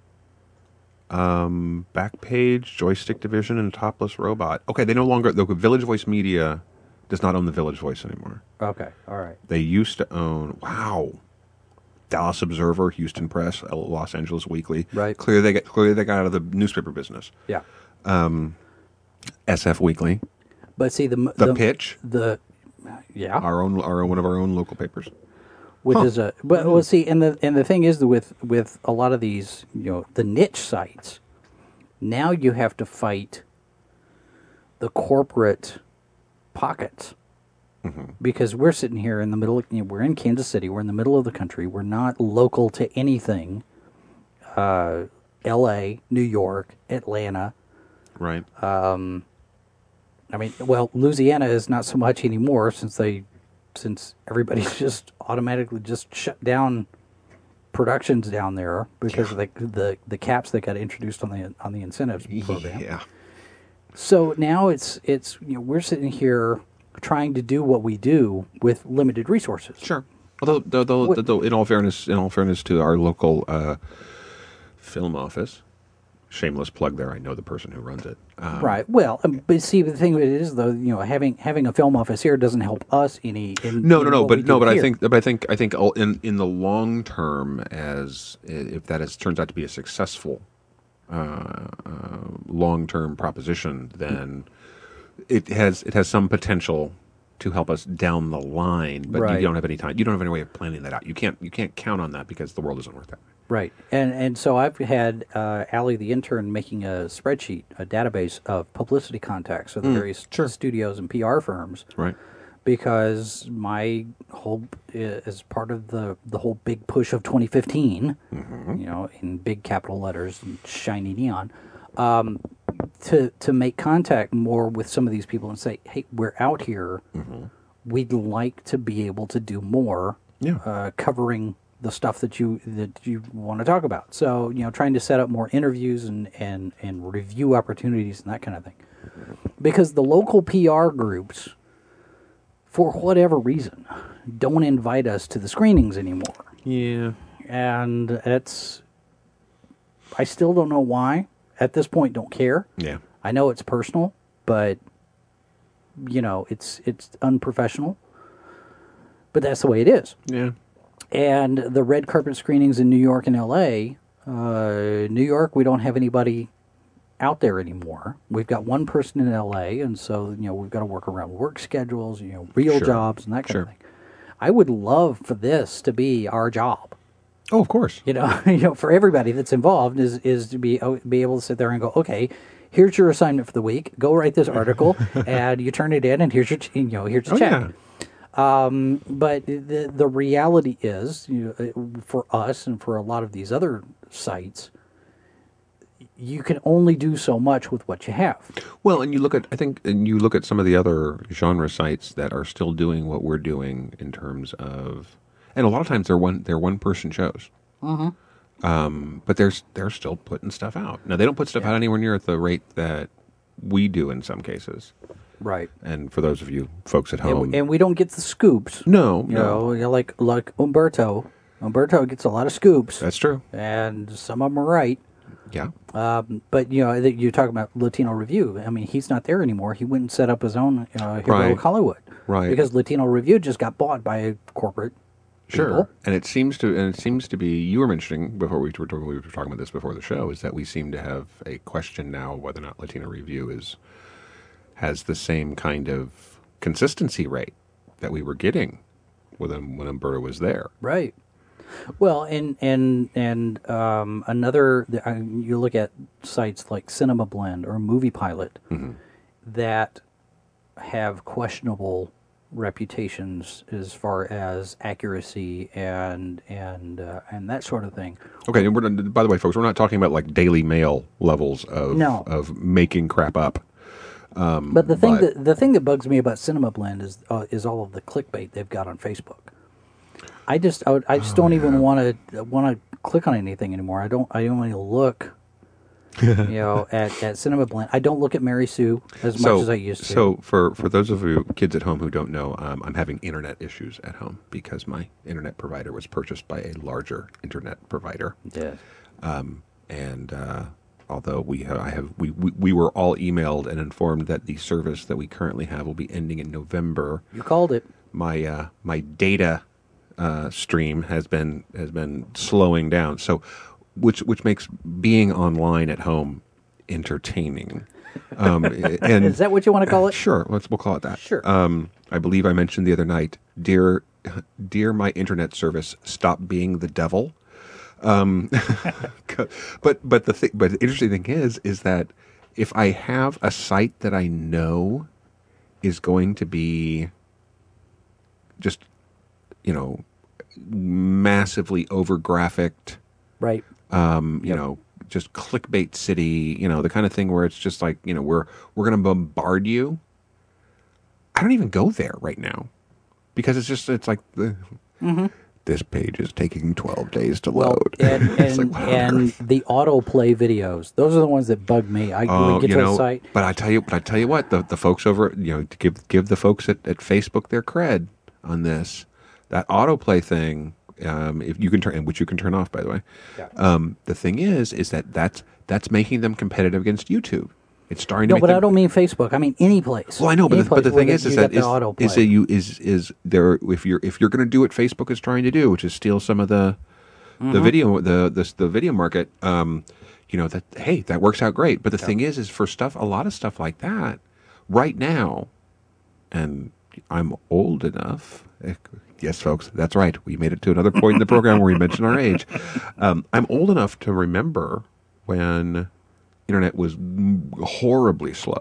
Um, Backpage, Joystick Division, and Topless Robot. Okay, they no longer the Village Voice Media does not own the Village Voice anymore. Okay. All right. They used to own, wow, Dallas Observer, Houston Press, Los Angeles Weekly. Right. Clearly they, get, clearly they got out of the newspaper business. Yeah. S F Weekly, But see the The Pitch, the yeah, our own, our one of our own local papers. which Huh. is a but well see and the and the thing is that with with a lot of these, you know, the niche sites, now you have to fight the corporate pockets. Because we're sitting here in the middle of, you know, we're in Kansas City, we're in the middle of the country, we're not local to anything. uh L A, New York, Atlanta. Right. I mean, well, Louisiana is not so much anymore since they, since everybody's just automatically just shut down productions down there because of the, the the caps that got introduced on the on the incentives program. Yeah. So now it's it's you know we're sitting here trying to do what we do with limited resources. Sure. Although, though, though, What- though, in all fairness, in all fairness to our local uh, film office, shameless plug there. I know the person who runs it. Um, Right. Well, um, but see, the thing with it is, though, you know, having having a film office here doesn't help us any. In, No, in no, no. what But we no, do but I here. think, but I think, I think, all- in in the long term, as if that is turns out to be a successful uh, uh, long term proposition, then it has it has some potential to help us down the line. But Right. you don't have any time. You don't have any way of planning that out. You can't you can't count on that because the world doesn't work that way. Right, and and so I've had uh, Allie the intern making a spreadsheet, a database of publicity contacts of the various sure. studios and P R firms, Right. because my whole as part of the the whole big push of twenty fifteen, you know, in big capital letters and shiny neon, um, to to make contact more with some of these people and say, hey, we're out here, we'd like to be able to do more, Yeah. uh, covering the stuff that you that you want to talk about. So, you know, trying to set up more interviews and, and, and review opportunities and that kind of thing. Because the local P R groups, for whatever reason, don't invite us to the screenings anymore. Yeah. And it's, I still don't know why. At this point, don't care. Yeah. I know it's personal, but, you know, it's it's unprofessional. But that's the way it is. Yeah. And the red carpet screenings in New York and L A, uh, New York, we don't have anybody out there anymore. We've got one person in L A, and so, you know, we've got to work around work schedules, you know, real Sure. jobs and that kind Sure. of thing. I would love for this to be our job. Oh, of course. You know, you know, for everybody that's involved is is to be oh, be able to sit there and go, okay, here's your assignment for the week. Go write this article, and you turn it in, and here's your ch- you know here's your Oh, check. yeah. Um, but the the reality is, you know, for us and for a lot of these other sites, you can only do so much with what you have. Well, and you look at, I think, and you look at some of the other genre sites that are still doing what we're doing in terms of, and a lot of times they're one they're one person shows. Mm-hmm. Um, but they're they're still putting stuff out. Now they don't put stuff out anywhere near at the rate that we do in some cases. Right. And for those of you folks at And, home, we- and we don't get the scoops. no, You no, know, you know, like like Umberto. Umberto gets a lot of scoops, that's true. and some of them are right. Yeah, Um, but you know, that you're talking about Latino Review. I mean, he's not there anymore. He went and set up his own uh, Heroic Right. Hollywood, Right. Because Latino Review just got bought by a corporate. sure. people. And it seems to, and it seems to be. You were mentioning before we were talking, we were talking about this before the show, is that we seem to have a question now whether or not Latino Review is has the same kind of consistency rate that we were getting when when Umberto was there. Right. Well, and and and um, another, the- uh, you look at sites like Cinema Blend or Movie Pilot that have questionable reputations as far as accuracy and and uh, and that sort of thing. Okay, and we're not, by the way, folks, we're not talking about like Daily Mail levels of No. of making crap up. But the thing but- that the thing that bugs me about Cinema Blend is uh, is all of the clickbait they've got on Facebook. I just I, would, I just don't even want to want to click on anything anymore. I don't I don't even look, you know, at, at Cinema Blend. I don't look at Mary Sue as so, much as I used to. So for, for those of you kids at home who don't know, um, I'm having internet issues at home because my internet provider was purchased by a larger internet provider. Yes. Um, and uh, although we have, I have we, we we were all emailed and informed that the service that we currently have will be ending in November. You called it. My uh, my data uh, stream has been has been slowing down. So, which which makes being online at home entertaining. Um, and Is that what you want to call it? Sure, let's we'll call it that. Sure. Um, I believe I mentioned the other night, dear, dear, my internet service, stop being the devil. Um, but but the thing, but the interesting thing is, is that if I have a site that I know is going to be just, you know, massively over graphicked, Right. um, you know, just clickbait city, you know, the kind of thing where it's just like, you know, we're we're going to bombard you. I don't even go there right now because it's just it's like the this page is taking twelve days to Well, load. and It's and, like, what on and earth? the autoplay videos. Those are the ones that bug me. I Oh, would get you to know, the site. but I tell you, but I tell you what, the the folks over, you know, to give give the folks at, at Facebook their cred on this. That autoplay thing, um, if you can turn, which you can turn off, by the way. Yeah. Um, the thing is, is that that's that's making them competitive against YouTube. It's starting to No, make but them, I don't mean Facebook. I mean any place. Well, I know, but Any the, but the place where thing is, you is got that the is, autoplay. is that you is is there if you're if you're going to do what Facebook is trying to do, which is steal some of the Mm-hmm. the video the, the the video market, um, you know that hey that works out great. But the thing is, is for stuff a lot of stuff like that right now, and I'm old enough. Yes, folks, that's right. We made it to another point in the program where we mentioned our age. Um, I'm old enough to remember when internet was horribly slow.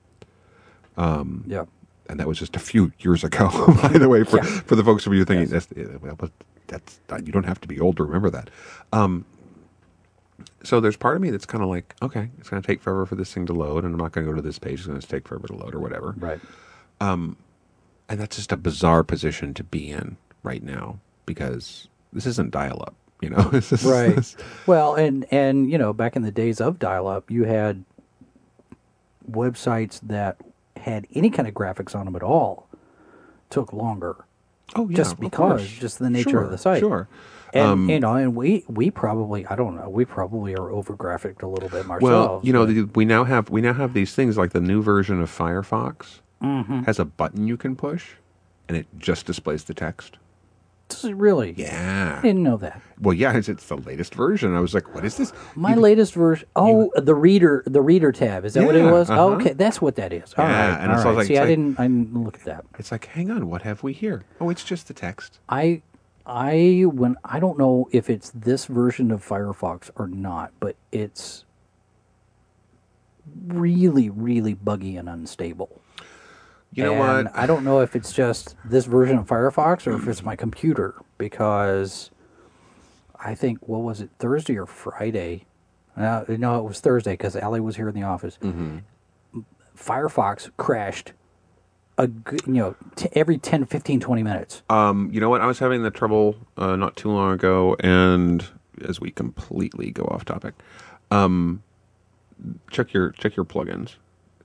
Yeah. And that was just a few years ago, by the way, for, Yeah. for the folks of you thinking, that's, well, but that's, you don't have to be old to remember that. Um, so there's part of me that's kind of like, okay, it's going to take forever for this thing to load, and I'm not going to go to this page. It's going to take forever to load or whatever. Right. And that's just a bizarre position to be in right now because this isn't dial-up, you know? This is- Right. this- Well, and and you know, back in the days of dial-up, you had websites that had any kind of graphics on them at all took longer, oh, yeah, just of because, course. just the nature Sure, of the site. Sure. And Um, you know, and we we probably I don't know, we probably are over graphicked a little bit ourselves. Well, you know, but- the, we now have we now have these things like the new version of Firefox has a button you can push, and it just displays the text. Does it really? Yeah. I didn't know that. Well, yeah, it's, it's the latest version. I was like, what is this? My You- latest version. Oh, the reader, the reader tab. Is that what it Yeah, was? uh-huh. Oh, okay, that's what that is. All Yeah, right, and all it's all right. like- See, it's I like- didn't, I didn't look at that. It's like, hang on, what have we here? Oh, it's just the text. I, I when I don't know if it's this version of Firefox or not, but it's really, really buggy and unstable. You know And what? I don't know if it's just this version of Firefox or if it's my computer, because I think, what was it, Thursday or Friday? Uh, no, it was Thursday because Allie was here in the office. Mm-hmm. Firefox crashed a good, you know, t- every ten, fifteen, twenty minutes. Um, you know what? I was having the trouble uh, not too long ago, and as we completely go off topic, um, check your check your plugins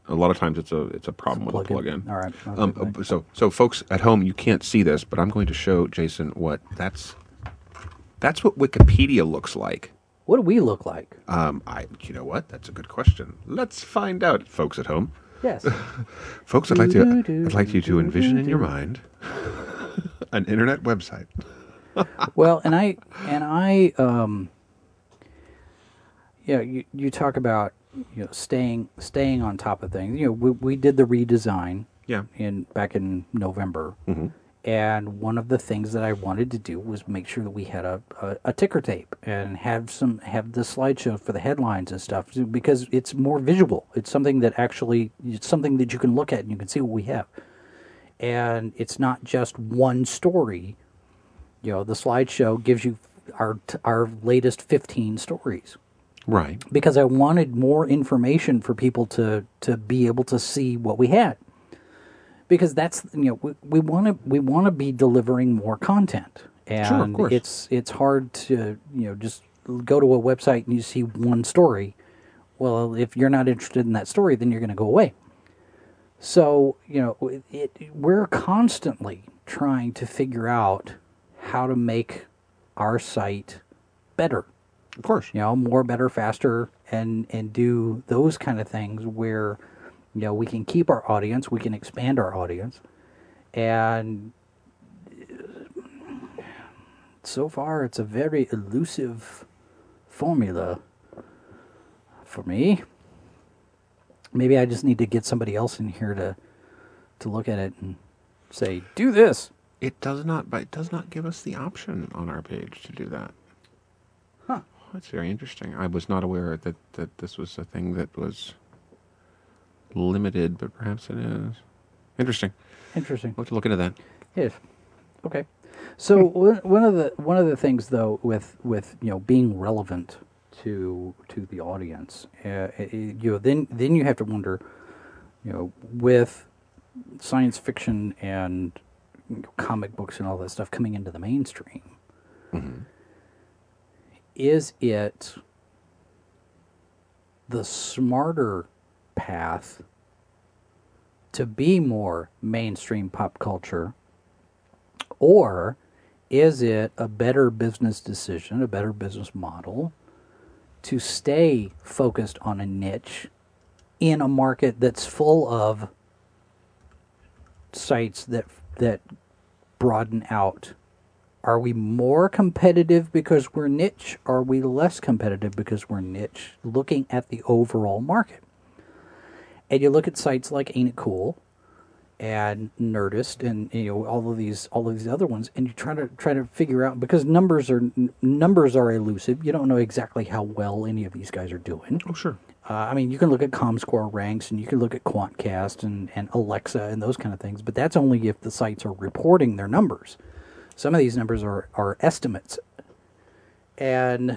A lot of times it's a it's a problem with the plug-in. plug-in. All right. Okay, Um, fine. so so folks at home, you can't see this, but I'm going to show Jason what that's. That's what Wikipedia looks like. What do we look like? Um, I you know what? That's a good question. Let's find out, folks at home. Yes. Folks, I'd like to I'd like you to envision in your mind an internet website. Well, and I and I um yeah, you you talk about, you know, staying staying on top of things. You know, we we did the redesign Yeah. in back in November. Mm-hmm. And one of the things that I wanted to do was make sure that we had a, a, a ticker tape and have some have the slideshow for the headlines and stuff, because it's more visual. It's something that actually it's something that you can look at and you can see what we have. And it's not just one story. You know, the slideshow gives you our our latest fifteen stories, Right. because I wanted more information for people to to be able to see what we had. Because that's, you know, we, we want to we want to be delivering more content, and Sure, of course. it's it's hard to, you know, just go to a website and you see one story. Well, if you're not interested in that story, then you're going to go away. So, you know, it, it, we're constantly trying to figure out how to make our site better. Of course. You know, more, better, faster, and and do those kind of things where, you know, we can keep our audience, we can expand our audience, and so far it's a very elusive formula for me. Maybe I just need to get somebody else in here to to look at it and say, do this. It does not, but it does not give us the option on our page to do that. Huh. That's very interesting. I was not aware that, that this was a thing that was limited, but perhaps it is. Interesting. Interesting. We'll have to look into that. Yes. Okay. So one one of the one of the things though with with you know being relevant to to the audience, uh, it- you know, then then you have to wonder, you know, with science fiction and, you know, comic books and all that stuff coming into the mainstream, Mm-hmm. is it the smarter path to be more mainstream pop culture, or is it a better business decision, a better business model to stay focused on a niche in a market that's full of sites that that broaden out? Are we more competitive because we're niche? Or are we less competitive because we're niche, looking at the overall market? And you look at sites like Ain't It Cool and Nerdist and, you know, all of these all of these other ones, and you try to try to figure out, because numbers are n- numbers are elusive. You don't know exactly how well any of these guys are doing. Oh, sure. Uh, I mean, you can look at ComScore ranks, and you can look at Quantcast and, and Alexa and those kind of things, but that's only if the sites are reporting their numbers. Some of these numbers are, are estimates. And,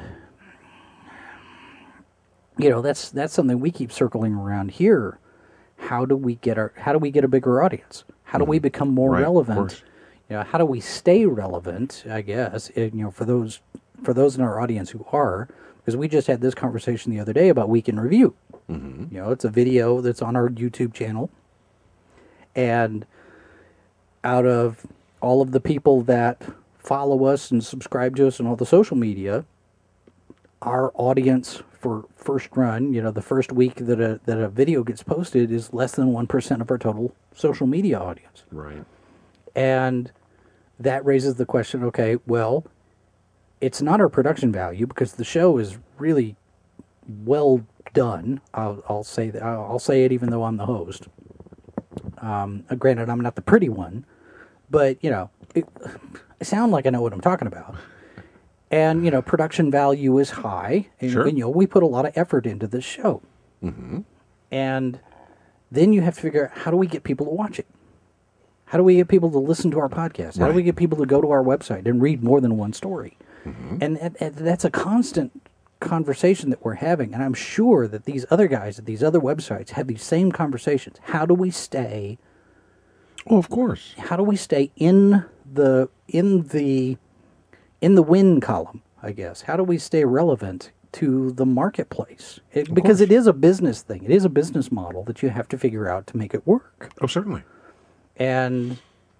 you know, that's that's something we keep circling around here. How do we get our how do we get a bigger audience? How do we become more Right, of relevant? course. You know, how do we stay relevant, I guess, eh, you know, for those for those in our audience who are, because we just had this conversation the other day about Week in Review. Mm-hmm. You know, it's a video that's on our YouTube channel. And out of all of the people that follow us and subscribe to us on all the social media, our audience for first run, you know, the first week that a that a video gets posted is less than one percent of our total social media audience. Right. And that raises the question, okay, well, it's not our production value, because the show is really well done. I'll, I'll say that. I'll, I'll say it even though I'm the host. Um, granted, I'm not the pretty one, but, you know, it, I sound like I know what I'm talking about. And, you know, production value is high. And, Sure. and, you know, we put a lot of effort into this show. Mm-hmm. And then you have to figure out, how do we get people to watch it? How do we get people to listen to our podcast? How do we Right. get people to go to our website and read more than one story? Mm-hmm. And, and, and that's a constant conversation that we're having. And I'm sure that these other guys at these other websites have these same conversations. How do we stay... Oh, of course. How do we stay in the in the in the win column, I guess? How do we stay relevant to the marketplace. It, because course. it is a business thing. It is a business model that you have to figure out to make it work. Oh, certainly. And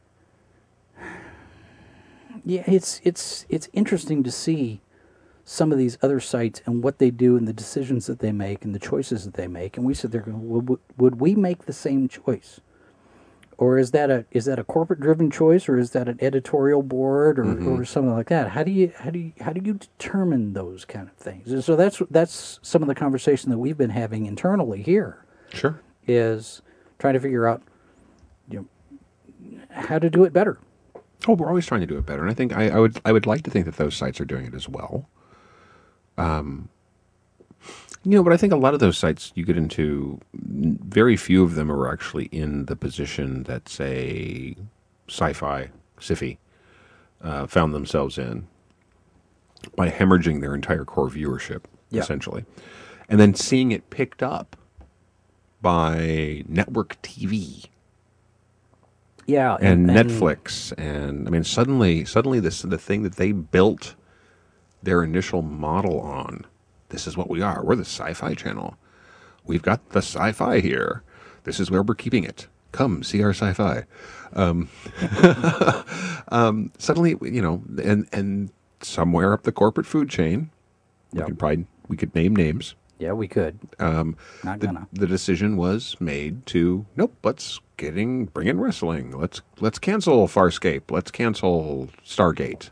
yeah, it's it's it's interesting to see some of these other sites and what they do and the decisions that they make and the choices that they make. And we sit there going, would, would we make the same choice? Or is that a is that a corporate driven choice, or is that an editorial board, or, mm-hmm. or something like that? How do you how do you how do you determine those kind of things? And so that's that's some of the conversation that we've been having internally here. Sure, is trying to figure out, you know, how to do it better. Oh, we're always trying to do it better, and I think I, I would I would like to think that those sites are doing it as well. Um, you know, but I think a lot of those sites you get into, very few of them are actually in the position that, say, Sci-Fi, Sci-Fi, uh, found themselves in by hemorrhaging their entire core viewership, yeah. essentially. And then seeing it picked up by network T V. Yeah. And, and Netflix. And, I mean, suddenly, suddenly this the thing that they built their initial model on. This is what we are. We're the Sci-Fi Channel. We've got the Sci-Fi here. This is where we're keeping it. Come see our Sci-Fi. Um, um, suddenly, you know, and and somewhere up the corporate food chain, yep. we could probably we could name names. Yeah, we could. Um, Not the, gonna. The decision was made to nope. Let's getting bring in wrestling. Let's let's cancel Farscape. Let's cancel Stargate.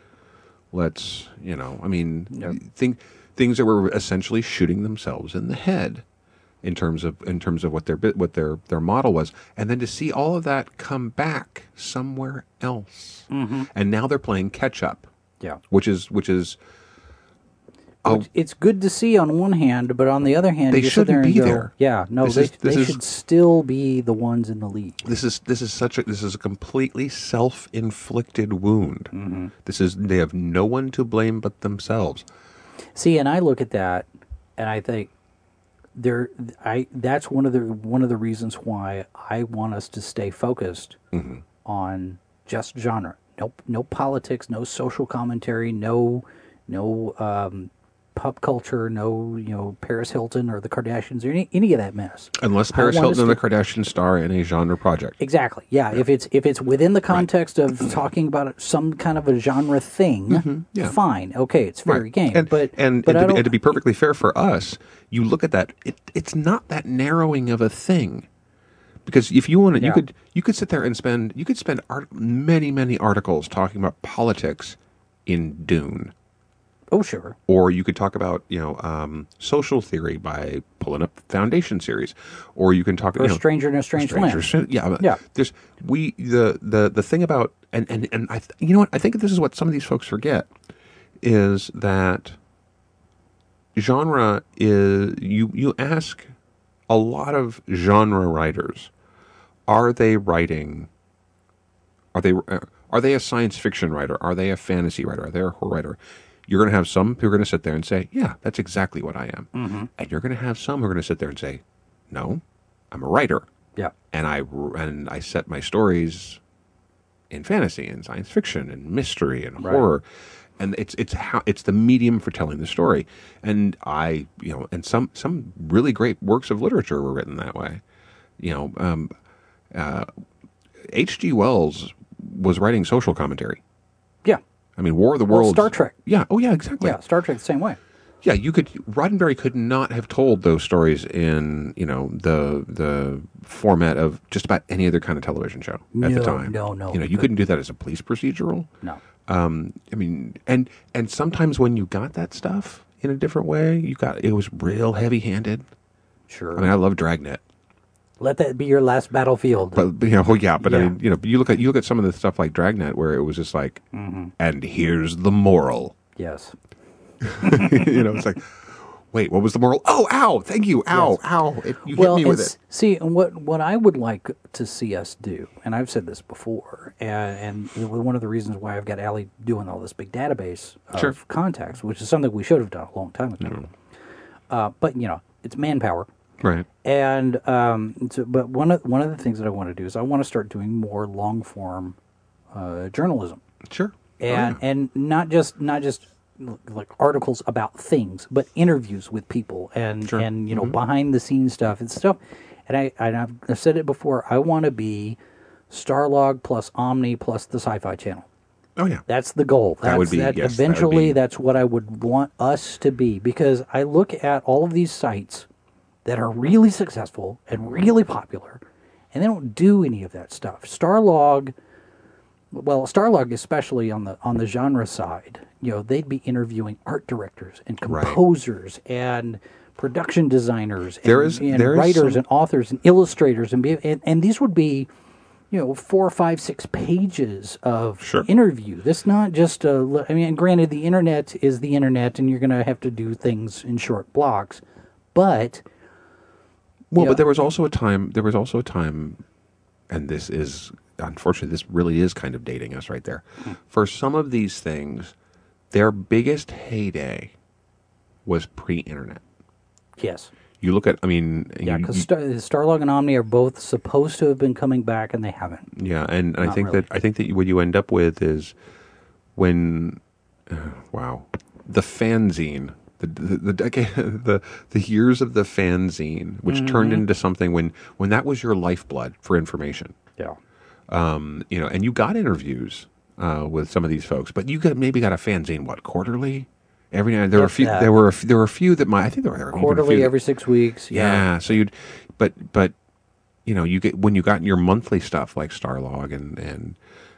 Let's you know. I mean, yep. think. Things that were essentially shooting themselves in the head, in terms of in terms of what their what their their model was, and then to see all of that come back somewhere else, mm-hmm. and now they're playing catch up. Yeah, which is which is. Which, it's good to see on one hand, but on the other hand, they you sit shouldn't there and be go, there. Yeah, no, this they, is, this they is, should still be the ones in the lead. This is this is such a this is a completely self-inflicted wound. Mm-hmm. This is they have no one to blame but themselves. See, and I look at that, and I think there, I that's one of the one of the reasons why I want us to stay focused mm-hmm. on just genre. No, no politics, no social commentary, no, no um, pop culture, no, you know, Paris Hilton or the Kardashians or any any of that mess. Unless Paris I want Hilton and us the Kardashians star in a genre project. Exactly. Yeah. Yeah. If it's if it's within the context right. of talking about some kind of a genre thing, mm-hmm. yeah. fine. Okay, it's fair right. game. And, but and, but and, I to be, don't, and to be perfectly fair for us, you look at that. It, it's not that narrowing of a thing, because if you want to, yeah. you could you could sit there and spend you could spend art, many many articles talking about politics in Dune. Oh, sure. Or you could talk about, you know, um, social theory by pulling up Foundation series, or you can talk or you know, Stranger in a Strange Land. Yeah, yeah. There's we the the the thing about and and and I th- you know what I think this is what some of these folks forget is that genre is you you ask a lot of genre writers, are they writing? Are they are they a science fiction writer? Are they a fantasy writer? Are they a horror writer? You're going to have some who are going to sit there and say, yeah, that's exactly what I am. Mm-hmm. And you're going to have some who are going to sit there and say, no, I'm a writer. Yeah. And I, and I set my stories in fantasy and science fiction and mystery and right. horror. And it's it's how it's the medium for telling the story. And I, you know, and some, some really great works of literature were written that way. You know, um, uh, H G Wells was writing social commentary. Yeah. I mean, War of the well, Worlds. Star Trek. Yeah. Oh, yeah, exactly. Yeah, Star Trek the same way. Yeah, you could. Roddenberry could not have told those stories in, you know, the the format of just about any other kind of television show no, at the time. No, no, You know, you couldn't do that as a police procedural. No. Um, I mean, and and sometimes when you got that stuff in a different way, you got it was real heavy-handed. Sure. I mean, I love Dragnet. Let that be your last battlefield. But you know, well, yeah, but yeah. I mean, you know, you look at you look at some of the stuff like Dragnet, where it was just like, mm-hmm. and here's the moral. Yes. You know, it's like, wait, what was the moral? Oh, ow! Thank you, ow, yes. ow! It, you well, hit me with it. See, what what I would like to see us do, and I've said this before, and, and one of the reasons why I've got Allie doing all this big database of Sure. contacts, which is something we should have done a long time ago. Mm. Uh, but you know, it's manpower. Right. And um, so, but one of one of the things that I want to do is I want to start doing more long form uh, journalism. Sure. And oh, yeah. and not just not just like articles about things, but interviews with people and Sure. and you know behind the scenes stuff and stuff. And I and I've, I've said it before. I want to be Starlog plus Omni plus the Sci-Fi Channel. Oh yeah. That's the goal. That's, That would be- that yes, that would eventually, be- that's what I would want us to be, because I look at all of these sites that are really successful and really popular, and they don't do any of that stuff. Starlog, well, Starlog especially on the on the genre side, you know, they'd be interviewing art directors and Right. composers and production designers and, There is- and there is writers some- and authors and illustrators, and, be, and and these would be, you know, four, five, six pages of Sure. interview. This not just a. li- I mean, and granted, the internet is the internet, and you're going to have to do things in short blocks. But Well, Yeah. but there was also a time. There was also a time, and this is unfortunately, this really is kind of dating us right there. For some of these things, their biggest heyday was pre-internet. yes, You look at, I mean, yeah, you- because you- Star, Starlog and Omni are both supposed to have been coming back, and they haven't. yeah, and I Not think really. that I think that what you end up with is when, uh, wow, the fanzine. The, the the decade the the years of the fanzine, which Mm-hmm. turned into something when when that was your lifeblood for information. Yeah, Um, you know, and you got interviews uh, with some of these folks, but you got maybe got a fanzine what quarterly every now. There were a If few. that. There were a, f- there were a few that my I think there were even a quarterly few that- every six weeks. yeah. So you'd, but but you know you get when you got your monthly stuff like Starlog and and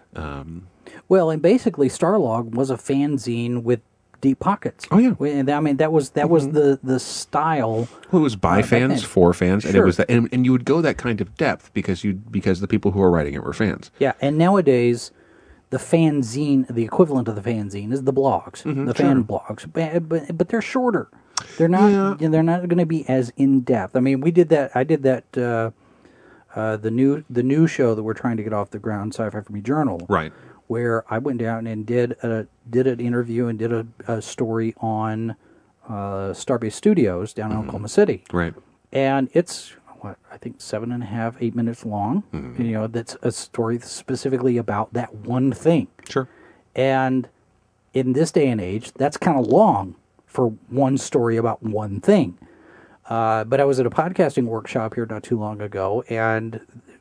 Well, and basically, Starlog was a fanzine with deep pockets. Oh, yeah. We- I mean, that was that was the the style. well, it was by back then. fans for fans, and it Sure. was that, and, and you would go that kind of depth because you because the people who were writing it were fans. Yeah, and nowadays, the fanzine, the equivalent of the fanzine, is the blogs, the fan blogs, but, but but they're shorter. They're not. Yeah. you know, they're not going to be as in depth. I mean, we did that. I did that. Uh, uh, the new the new show that we're trying to get off the ground, Sci-Fi for Me Journal, Right. where I went down and did a did an interview and did a, a story on uh, Starbase Studios down in Oklahoma City. Right. And it's what I think seven and a half, eight minutes long. Mm-hmm. You know, that's a story specifically about that one thing. Sure. And in this day and age, that's kind of long for one story about one thing. Uh, but I was at a podcasting workshop here not too long ago, and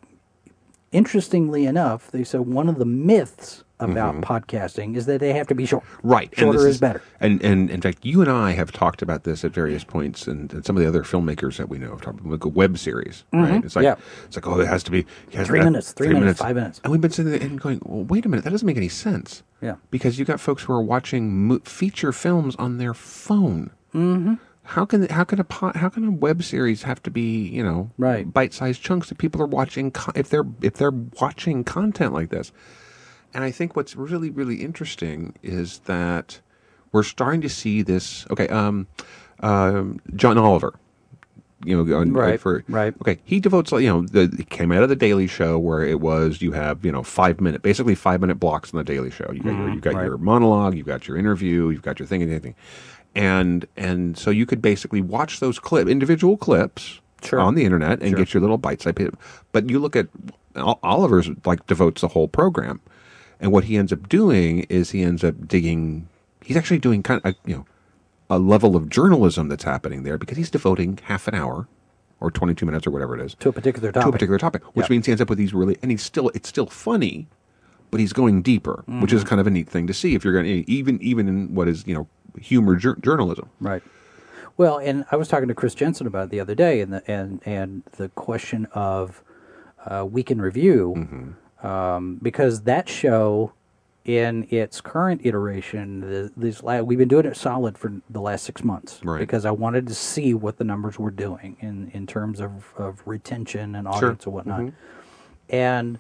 interestingly enough, they said one of the myths about podcasting is that they have to be short. Mm-hmm. Right. Shorter this is better. And, and in fact, you and I have talked about this at various points, and, and some of the other filmmakers that we know have talked about like a web series, right? It's like, Yeah. it's like, oh, it has to be it has Three to- minutes, three minutes, five minutes. And we've been sitting there and going, well, wait a minute, that doesn't make any sense. Yeah. Because you got folks who are watching mo- feature films on their phone. Mm-hmm. How can how can a po- how can a web series have to be, you know, Right. bite-sized chunks that people are watching co- if they're if they're watching content like this? And I think what's really, really interesting is that we're starting to see this. Okay, um, um, John Oliver, you know, on, Right, for right. Okay, he devotes, you know, the it came out of the Daily Show where it was you have you know five minute, basically five minute blocks on the Daily Show. You got your you got right. your monologue, you've got your interview, you've got your thing and everything, and and so you could basically watch those clip individual clips. Sure. On the internet and Sure. get your little bite size. But you look at Ol- Oliver's like devotes the whole program. And what he ends up doing is he ends up digging. He's actually doing kind of a, you know a level of journalism that's happening there because he's devoting half an hour or twenty-two minutes or whatever it is To a particular topic. to a particular topic, which Yeah. means he ends up with these really and he's still it's still funny, but he's going deeper, which Mm-hmm. is kind of a neat thing to see if you're going to even even in what is you know humor jur- journalism. Right. Well, and I was talking to Chris Jensen about it the other day, and the and and the question of uh, week in review, Mm-hmm. um, because that show, in its current iteration, the, these la- we've been doing it solid for the last six months, Right. because I wanted to see what the numbers were doing in in terms of, of retention and audience and whatnot, Mm-hmm. and.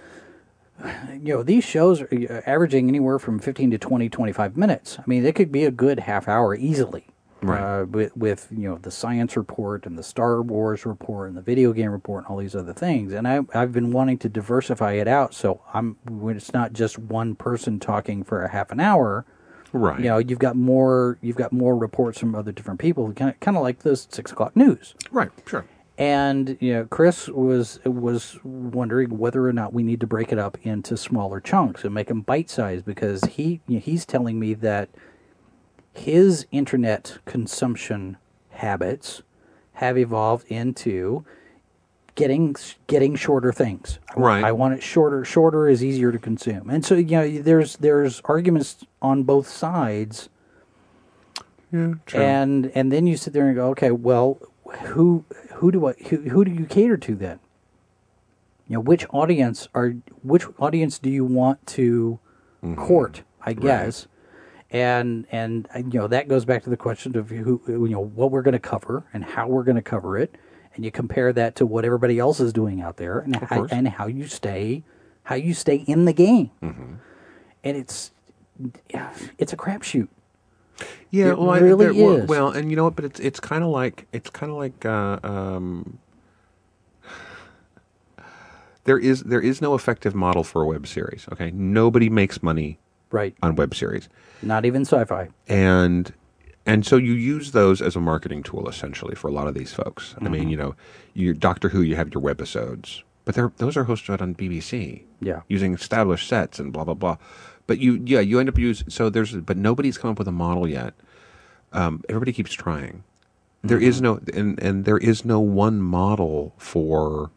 You know, these shows are uh, averaging anywhere from fifteen to twenty, twenty-five minutes. I mean, they could be a good half hour easily. Right. Uh, with, with, you know, the science report and the Star Wars report and the video game report and all these other things. And I, I've been wanting to diversify it out so I'm when it's not just one person talking for a half an hour. Right. You know, you've got more you've got more reports from other different people, kind of, kind of like this six o'clock news. Right. Sure. And you know, Chris was was wondering whether or not we need to break it up into smaller chunks and make them bite sized because he you know, he's telling me that his internet consumption habits have evolved into getting getting shorter things. I, Right. I want it shorter. Shorter is easier to consume, and so you know there's there's arguments on both sides. Yeah, true. And and then you sit there and go, okay, well, who who do I who, who do you cater to then? You know, which audience are which audience do you want to court? I guess, and and uh, you know that goes back to the question of who you know what we're going to cover and how we're going to cover it, and you compare that to what everybody else is doing out there, and how, course. and how you stay how you stay in the game, and it's it's a crapshoot. Yeah, It well, I- really there- well, is. well, and you know what? But it's it's kind of like it's kind of like uh, um, there is there is no effective model for a web series. Okay, nobody makes money Right. on web series, Not even sci-fi. and and so you use those as a marketing tool essentially for a lot of these folks. I mean, you know, you Doctor Who, you have your webisodes, but they're those are hosted on B B C. Yeah. using established sets and blah blah blah. But you, yeah, you end up using so there's but nobody's come up with a model yet. Um, everybody keeps trying. There is no and and there is no one model for,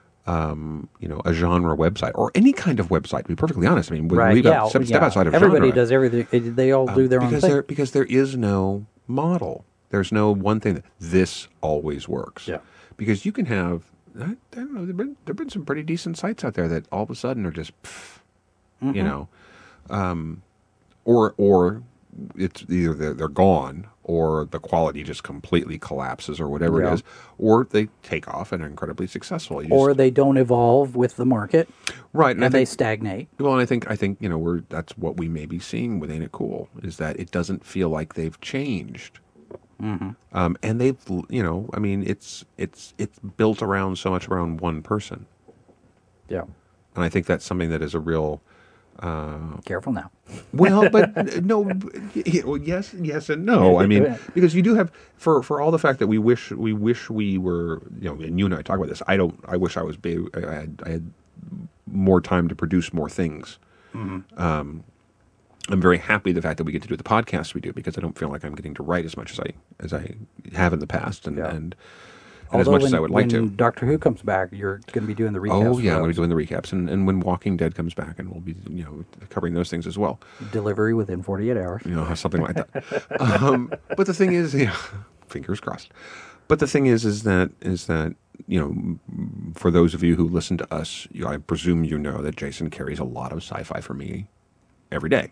um, you know, a genre website or any kind of website. To be perfectly honest, I mean, we Right. leave Yeah. out step, step yeah. outside of Everybody genre. does everything. It- They all do their own because thing. there because there is no model. There's no one thing that this always works. Yeah. Because you can have I, I don't know there've been there've been some pretty decent sites out there that all of a sudden are just pff, Mm-hmm. you know, um, or or it's either they're, they're gone or the quality just completely collapses or whatever Yeah. it is, or they take off and are incredibly successful. You Or just- they don't evolve with the market, right, and, and, I they think, stagnate. well, and I think I think you know we're that's what we may be seeing with Ain't It Cool is that it doesn't feel like they've changed, Mm-hmm. um, and they've you know I mean it's it's it's built around so much around one person, Yeah. and I think that's something that is a real Careful now. well, but uh, no, b- well, yes, yes, and no. I mean, because you do have for for all the fact that we wish we wish we were you know, and you and I talk about this. I don't. I wish I was big. I had I had more time to produce more things. Um, I'm very happy the fact that we get to do the podcast we do because I don't feel like I'm getting to write as much as I as I have in the past and Yeah. and, and as Although much when, as I would like when to. Doctor Who comes back, you're going to be doing the recaps. Oh for yeah, I'm going those. to be doing the recaps, and, and when Walking Dead comes back, and we'll be you know covering those things as well. Delivery within forty-eight hours. You know, something like that. um, but the thing is, yeah, fingers crossed. But the thing is, is that is that you know, m- for those of you who listen to us, you, I presume you know that Jason carries a lot of sci-fi for me every day,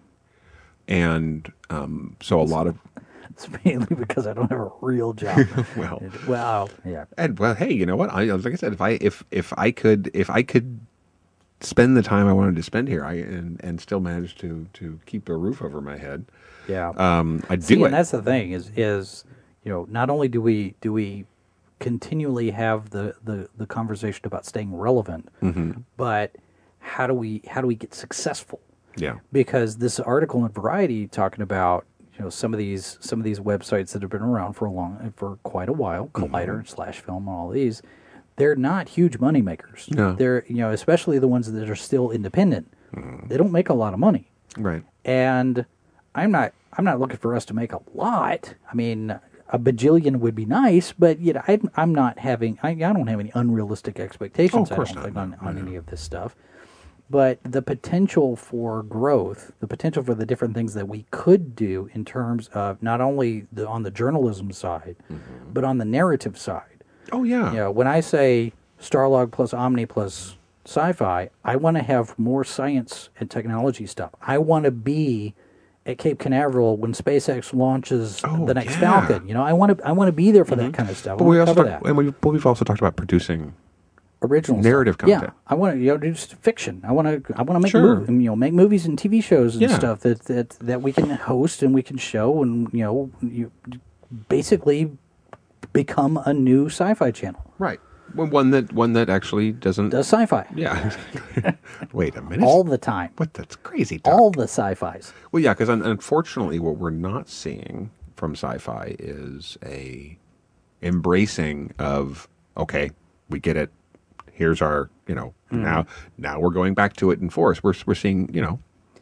and um, so a lot of It's mainly because I don't have a real job. well, well, yeah. and well, hey, you know what? I like I said, if I if if I could if I could spend the time I wanted to spend here, I and and still manage to to keep a roof over my head, Yeah. um, I'd See, do it. and that's the thing is is you know not only do we do we continually have the the, the conversation about staying relevant, Mm-hmm. but how do we how do we get successful? Yeah. Because this article in Variety talking about you know some of these some of these websites that have been around for a long for quite a while, Mm-hmm. Collider and Slash Film and all these, they're not huge money makers. No. They're you know especially the ones that are still independent. Mm-hmm. They don't make a lot of money. Right. And I'm not I'm not looking for us to make a lot. I mean, a bajillion would be nice, but you know, I'm I'm not having I, I don't have any unrealistic expectations. Oh, of course I don't not. think on, No, on no, no. any of this stuff. But the potential for growth, the potential for the different things that we could do in terms of not only the on the journalism side, Mm-hmm. but on the narrative side. Oh yeah. You know, when I say Starlog plus Omni plus sci-fi, I want to have more science and technology stuff. I want to be at Cape Canaveral when SpaceX launches Oh, the next yeah. Falcon. You know, I want to I want to be there for that kind of stuff. I But we want to also cover talk, that and we, but we've also talked about producing. original narrative stuff. content. Yeah, I want to you know do just fiction. I want to I want to make Sure. mov- you know make movies and T V shows and Yeah. stuff that, that that we can host and we can show and you know you basically become a new sci-fi channel. Right. Well, one that one that actually doesn't. Does sci-fi Yeah. Wait a minute. all the time. What? That's crazy talk. All the sci-fis. Well, yeah, because un- unfortunately, what we're not seeing from sci-fi is a embracing of okay, we get it. Here's our, you know, Mm-hmm. now now we're going back to it in force. We're we're seeing, you know,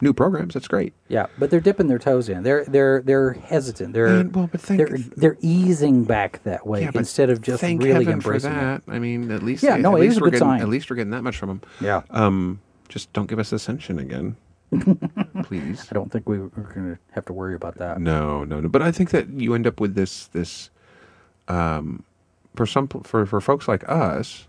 new programs. That's great. Yeah, but they're dipping their toes in. They're they're they're hesitant. They're And, well, but think- they're they're easing back that way Yeah, but instead of just thank really heaven for embracing that. it. I mean, at least Yeah, at no, it least is a we're good getting, sign. At least we're getting that much from them. Yeah. Um, just don't give us Ascension again, please. I don't think we, we're going to have to worry about that. No, no, no. But I think that you end up with this this um, for some for for folks like us,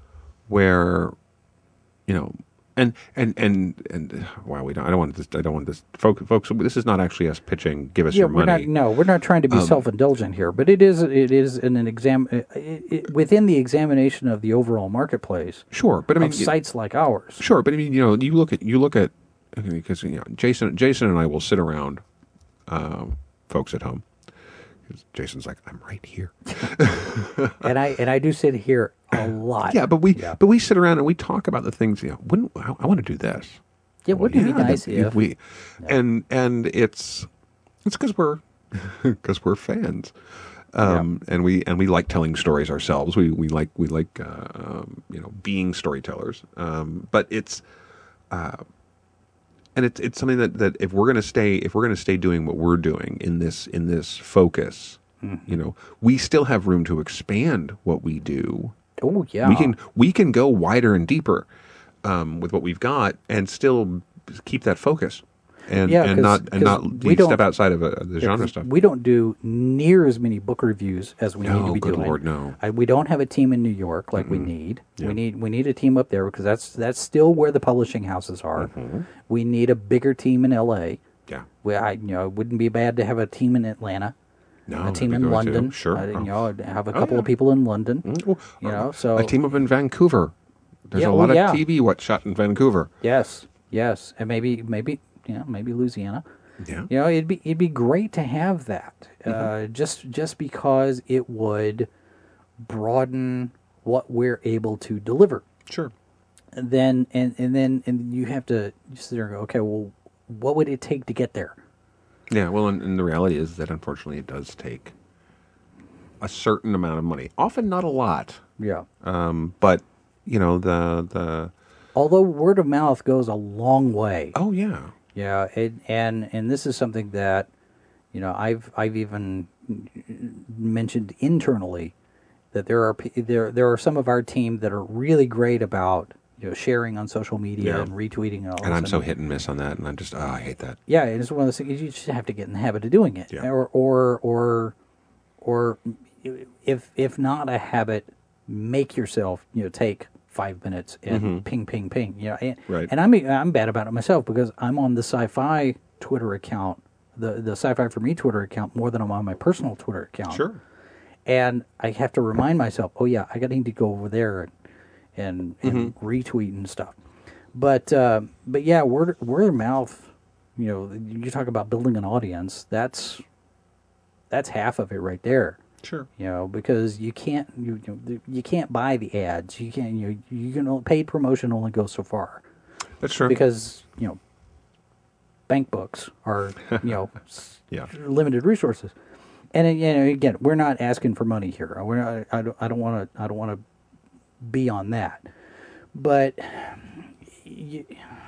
where you know, and and and and wow, we don't. I don't want this. I don't want this, folks. Folks, this is not actually us pitching. Give us Yeah, your we're money. not. No, we're not trying to be Um, self-indulgent here, but it is. It is in an exam it, it, within the examination of the overall marketplace Sure, but I mean, of sites like ours. sure, but I mean, you know, you look at you look at because you know, Jason, Jason and I will sit around, um, folks at home. 'Cause Jason's like, I'm right here. And I and I do sit here a lot. Yeah, but we Yeah. but we sit around and we talk about the things. You know, wouldn't I, I want to do this? Yeah, Well, wouldn't it be yeah, nice that- if we and and it's it's because we're because we're fans, um, and we and we like telling stories ourselves. We we like we like uh, um, you know being storytellers. Um, but it's uh, and it's it's something that, that if we're gonna stay if we're gonna stay doing what we're doing in this in this focus, you know, we still have room to expand what we do. Oh yeah, We can we can go wider and deeper um, with what we've got, and still keep that focus, and Yeah, and 'cause- not and 'cause not we step don't- outside of uh, the genre stuff. We don't do near as many book reviews as we need No, to be good doing. Lord, no. I, we don't have a team in New York like we need. Yeah. We need we need a team up there because that's that's still where the publishing houses are. Mm-hmm. We need a bigger team in L A. Yeah, We, I, you know, it wouldn't be bad to have a team in Atlanta, no, a that'd team be in good, too. London. Sure, uh, you Oh. know, have a Oh, couple yeah. of people in London. Well, You uh, know, so a team up in Vancouver. There's Yeah, a well, lot of yeah. T V what shot in Vancouver. Yes, yes, and maybe maybe you know maybe Louisiana. Yeah, You know, it'd be it'd be great to have that, uh, Mm-hmm. just just because it would broaden what we're able to deliver. sure. And then and, and then and you have to just sit there and go, okay, well, what would it take to get there? Yeah, well, and, and the reality is that unfortunately it does take a certain amount of money. Often not a lot, Yeah. um, but you know the the Although word of mouth goes a long way. oh yeah. Yeah, it, and and this is something that, you know, I've I've even mentioned internally that there are pe- there there are some of our team that are really great about, you know, sharing on social media Yeah. and retweeting and all. And this I'm so and- hit and miss on that, and I'm just, oh, I hate that. Yeah, and it's one of those things you just have to get in the habit of doing it, Yeah. or or or or if if not a habit, make yourself, you know, take five minutes and ping ping ping, you know, and, Mm-hmm. Right. and I'm I'm bad about it myself because I'm on the sci-fi Twitter account, the the sci-fi for me Twitter account more than I'm on my personal Twitter account. Sure. And I have to remind myself, oh yeah, I got need to go over there and and, and Mm-hmm. retweet and stuff. But uh, but yeah, word word of mouth. You know, you talk about building an audience. That's that's half of it right there. Sure. You know, because you can't you you, know, you can't buy the ads. You can't you you can paid promotion only goes so far That's true. because you know bank books are you know s- Yeah. limited resources. And you know, again, we're not asking for money here. We're not, I don't. I don't want to. I don't want to be on that. But you,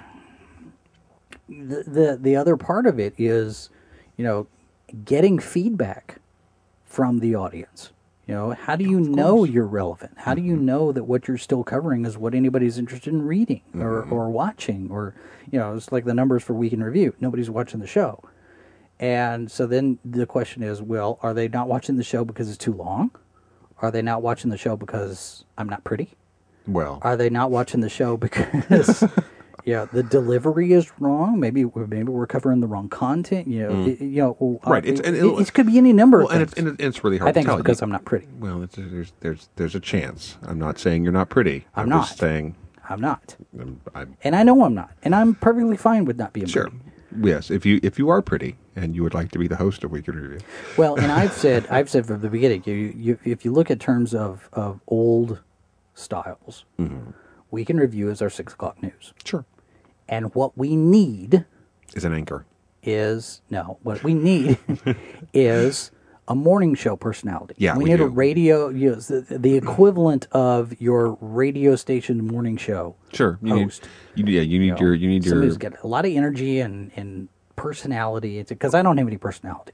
the the the other part of it is, you know, getting feedback from the audience. You know, how do you know you're relevant? How do you know that what you're still covering is what anybody's interested in reading or, or watching? Or, you know, it's like the numbers for Week in Review. Nobody's watching the show. And so then the question is, well, are they not watching the show because it's too long? Are they not watching the show because I'm not pretty? Well, Are they not watching the show because, you know, the delivery is wrong? Maybe maybe we're covering the wrong content. You know, it, you know, uh, Right, it's- It, and it, it'll- it could be any number well, of and things. it's, and it- it's really hard I think to it's tell. because You- I'm not pretty. Well, it's, there's there's there's a chance. I'm not saying you're not pretty. I'm I'm not. just saying. I'm not, I'm, I'm and I know I'm not, and I'm perfectly fine with not being sure. pretty. Yes, if you if you are pretty and you would like to be the host of Week in Review, Well, and I've said I've said from the beginning, you, you, if you look at terms of, of old styles, Week in Review is our six o'clock news, sure, and what we need is an anchor. is no, what we need is a morning show personality. Yeah, we, we need do. a radio, you know, the, the equivalent of your radio station morning show Sure. You host. Need, you, yeah, you need You know, your you need somebody your who's got a lot of energy and, and personality. Because I don't have any personality,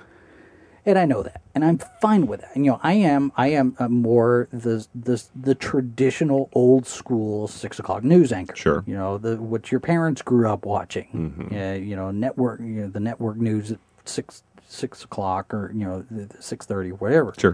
and I know that, and I'm fine with that. And you know, I am I am uh, more the the the traditional old school six o'clock news anchor. Sure. You know, the what your parents grew up watching. Mm-hmm. Uh, you know, network. You know, the network news at six six o'clock or you know six thirty, whatever. sure.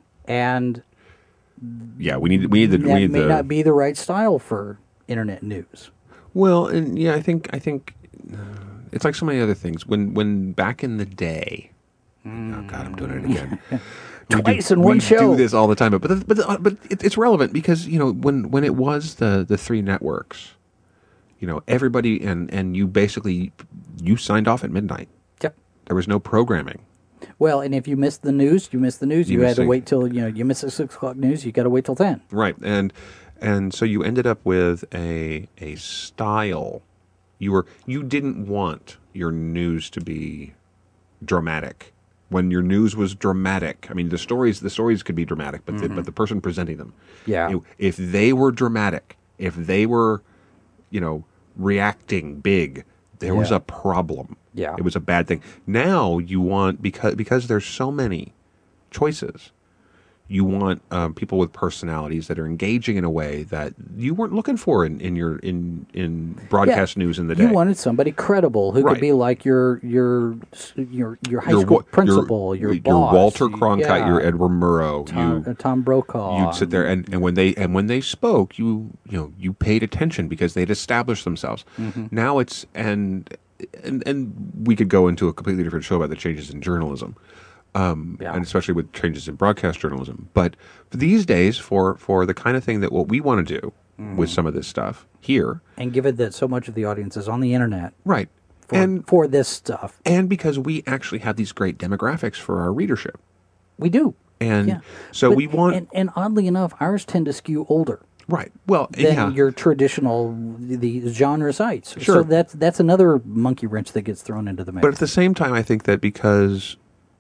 And Yeah, we need we need the that we need may the not be the right style for internet news. well, and yeah, I think I think uh, it's like so many other things. When when back in the day, oh God, I'm doing it again. We Twice do, in one we show. do this all the time, but but but, but it, it's relevant because you know when when it was the the three networks, you know everybody and and you basically you signed off at midnight. Yep. There was no programming. Well, and if you missed the news, you missed the news. You You, had missed to it. wait till you know you missed the six o'clock news. You got to wait till ten. Right, and and so you ended up with a a style. You were you didn't want your news to be dramatic. When your news was dramatic, I mean the stories the stories could be dramatic, but the, but the person presenting them, Yeah. you know, if they were dramatic, if they were, you know, reacting big, there was Yeah. a problem. Yeah. It was a bad thing. Now you want because because there's so many choices. You want um, people with personalities that are engaging in a way that you weren't looking for in, in your in in broadcast Yeah. news in the day. You wanted somebody credible who Right. could be like your your your your high Your school Wa- principal, your, your, boss, Walter Cronkite, yeah, your Edward Murrow. Tom, you uh, Tom Brokaw. you'd sit there and, and when they and when they spoke, you you know you paid attention because they'd established themselves. Mm-hmm. Now it's and and and we could go into a completely different show about the changes in journalism. Um, Yeah. and especially with changes in broadcast journalism. But these days, for, for the kind of thing that what we want to do Mm-hmm. with some of this stuff here, And given that so much of the audience is on the internet right, for, and for this stuff, and because we actually have these great demographics for our readership, we do. and Yeah. so But- we want and, and oddly enough, ours tend to skew older right. Well, than yeah, your traditional the genre sites. Sure. So that's that's another monkey wrench that gets thrown into the mix. but at the same time, I think that because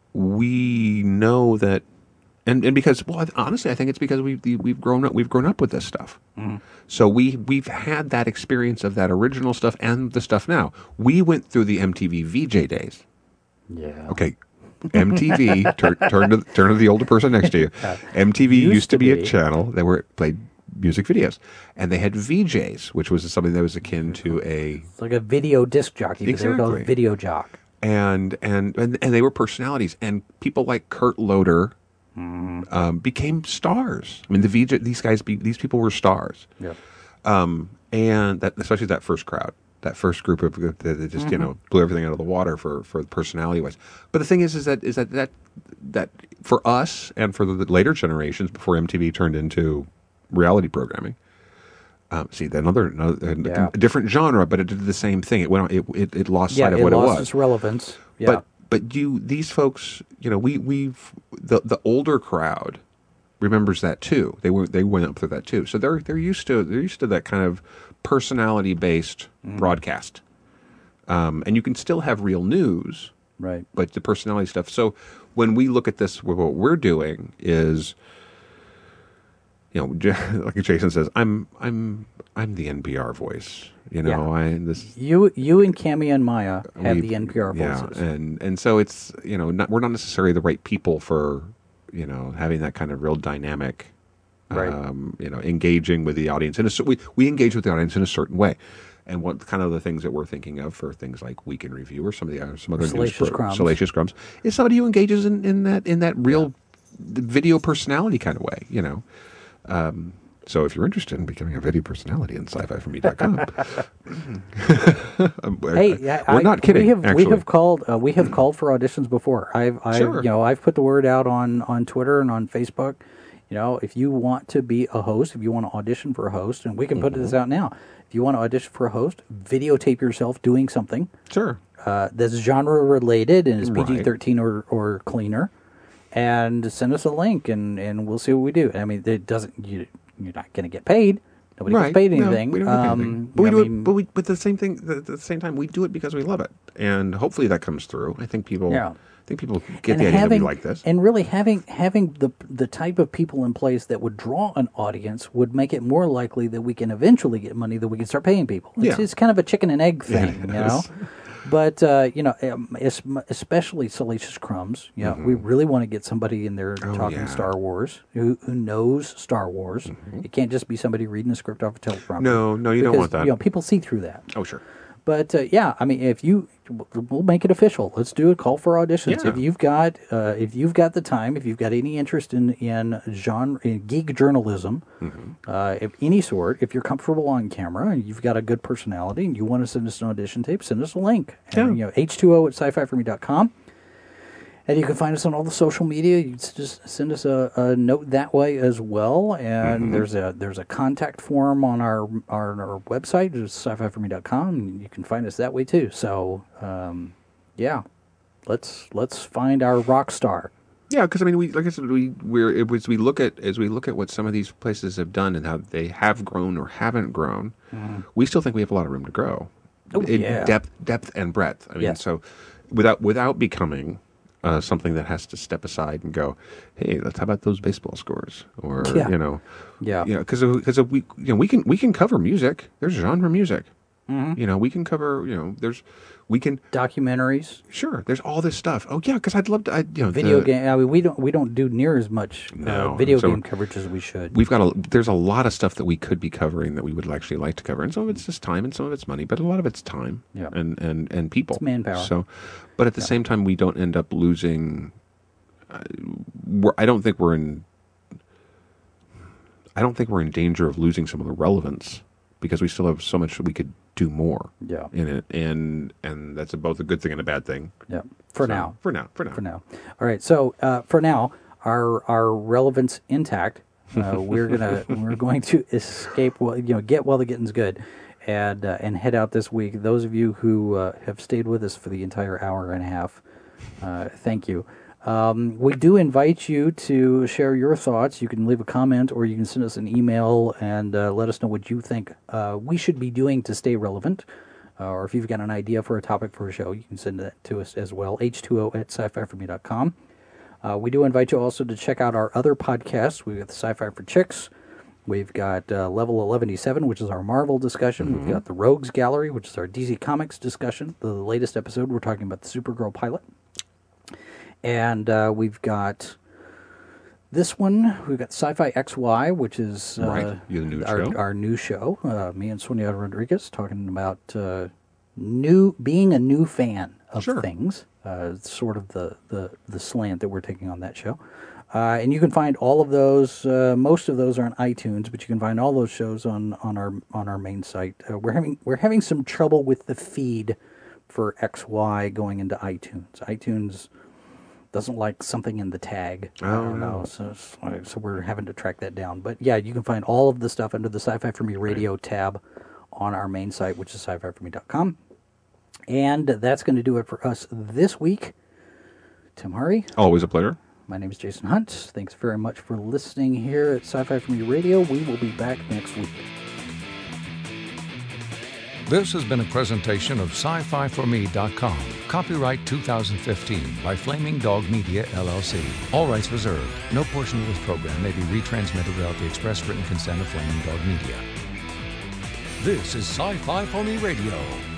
we know that, and, and because well, honestly, I think it's because we've we've grown up we've grown up with this stuff. Mm-hmm. So we we've had that experience of that original stuff and the stuff now. We went through the M T V V J days. yeah. Okay, M T V. Turn turn to turn to the older person next to you. M T V used, Used to to be, be. a channel that were played music videos, and they had V Js, which was something that was akin to a It's like a video disc jockey, but they were called Exactly. a video jock. and and and, and they were personalities, and people like Kurt Loder um, became stars. I mean, the V J, these guys, be, these people were stars, Yep. um, and that especially that first crowd, that first group of that that just you know blew everything out of the water for for personality wise. But the thing is, is that is that that that for us and for the later generations before M T V turned into reality programming. Um, see, another, another Yeah. a different genre, but it did the same thing. It went on, it, it it lost Yeah, sight of it what lost it was. its relevance. Yeah. But but you these folks, you know, we we've the the older crowd remembers that too. They were they went up through that too. So they're they're used to they're used to that kind of personality based Mm. broadcast. Um, and you can still have real news, right. but the personality stuff. So when we look at this, what we're doing is, you know, like Jason says, I'm I'm I'm the N P R voice. You know, Yeah. I this You you and Cami and Maya have we- the N P R yeah, voices. and and so it's you know not, we're not necessarily the right people for you know having that kind of real dynamic, Right. um, you know, engaging with the audience. And we we engage with the audience in a certain way. And what kind of the things that we're thinking of for things like Week in Review or some of the uh, some other news Salacious pro- Crumbs. Salacious Crumbs is somebody who engages in, in that in that real video personality kind of way. You know. Um, so if you're interested in becoming a video personality in sci fi for me dot com, Hey, yeah, we're I- not kidding. We have actually. we have called uh, we have called for auditions before. I've I've Sure. you know I've put the word out on on Twitter and on Facebook. You know, if you want to be a host, if you want to audition for a host, and we can put Mm-hmm. this out now. If you want to audition for a host, videotape yourself doing something Sure. uh, that's genre related and is Right. P G thirteen or, or cleaner, and send us a link and, and we'll see what we do. I mean, it doesn't you you're not going to get paid. Nobody right. gets paid No, anything. we don't get um, anything. But we I do mean, it. But we. But the same thing. The, at the same time, we do it because we love it, and hopefully that comes through. I think people. Yeah. I think people get and the idea having, that we like this. And really having having the the type of people in place that would draw an audience would make it more likely that we can eventually get money that we can start paying people. It's, Yeah. it's kind of a chicken and egg thing, It you know. is. But uh, you know, um, es- especially Salacious Crumbs. You know, we really want to get somebody in there Oh, talking yeah. Star Wars who who knows Star Wars. It can't just be somebody reading a script off a teleprompter. No, no, you don't Because, want that. You know, people see through that. Oh, sure. But uh, yeah, I mean, if you, we'll make it official. Let's do a call for auditions. Yeah. If you've got, uh, if you've got the time, if you've got any interest in in genre, in geek journalism, Mm-hmm. uh, of any sort, if you're comfortable on camera and you've got a good personality and you want to send us an audition tape, send us a link. Yeah. And, you know, H two O at sci fi for me dot com. And you can find us on all the social media. You can just send us a, a note that way as well. And Mm-hmm. there's a there's a contact form on our our, our website, it's sci fi for me dot com, and you can find us that way too. So um, yeah, let's let's find our rock star. Yeah, because I mean, we like I said, we we're it was we look at as we look at what some of these places have done and how they have grown or haven't grown. We still think we have a lot of room to grow. Oh, in yeah. depth, depth and breadth. I mean, Yes. so without without becoming uh, something that has to step aside and go, hey, let's how about those baseball scores, or Yeah. you know, Yeah. you know, because because we you know we can we can cover music. There's genre music. Mm-hmm. You know, we can cover. You know, there's we can Documentaries, sure. There's all this stuff. Oh yeah, because I'd love to. I, you know, video the, game. I mean, we don't we don't do near as much No, uh, video so game coverage as we should. We've got a there's a lot of stuff that we could be covering that we would actually like to cover, and some of it's just time, and some of it's money, but a lot of it's time Yeah. and, and, and people, It's manpower. So, but at the same time, we don't end up losing. Uh, we're, I don't think we're in. I don't think we're in danger of losing some of the relevance because we still have so much that we could do more Yeah. in it, and and that's a, both a good thing and a bad thing. Yeah. For So, now. for now, for now, For now. All right. So uh, for now, our our relevance intact. Uh, we're gonna we're going to escape. Well, you know, get while the getting's good, and uh, and head out this week. Those of you who uh, have stayed with us for the entire hour and a half, uh, thank you. Um, we do invite you to share your thoughts. You can leave a comment or you can send us an email and uh, let us know what you think uh, we should be doing to stay relevant. Uh, or if you've got an idea for a topic for a show, you can send that to us as well, H two O at sci fi for me dot com. Uh, we do invite you also to check out our other podcasts. We've got the Sci-Fi for Chicks. We've got uh, Level eleven seven, which is our Marvel discussion. Mm-hmm. We've got the Rogues Gallery, which is our D C Comics discussion. The latest episode, we're talking about the Supergirl pilot. And uh, we've got this one. We've got Sci-Fi X Y, which is uh, Right. Your new our, show. our new show. Uh, me and Sonia Rodriguez talking about uh, new being a new fan of Sure. things. Uh, it's sort of the, the, the slant that we're taking on that show. Uh, and you can find all of those. Uh, most of those are on iTunes, but you can find all those shows on, on our on our main site. Uh, we're having we're having some trouble with the feed for X Y going into iTunes. iTunes doesn't like something in the tag. I Oh, don't know. no. So, so we're having to track that down. But yeah, you can find all of the stuff under the Sci-Fi for Me Radio tab on our main site, which is sci fi for me dot com. And that's going to do it for us this week. Tim Hari, Always a pleasure. my name is Jason Hunt. Thanks very much for listening here at Sci-Fi for Me Radio. We will be back next week. This has been a presentation of sci fi for me dot com. Copyright two thousand fifteen by Flaming Dog Media, L L C. All rights reserved. No portion of this program may be retransmitted without the express written consent of Flaming Dog Media. This is Sci-Fi for Me Radio.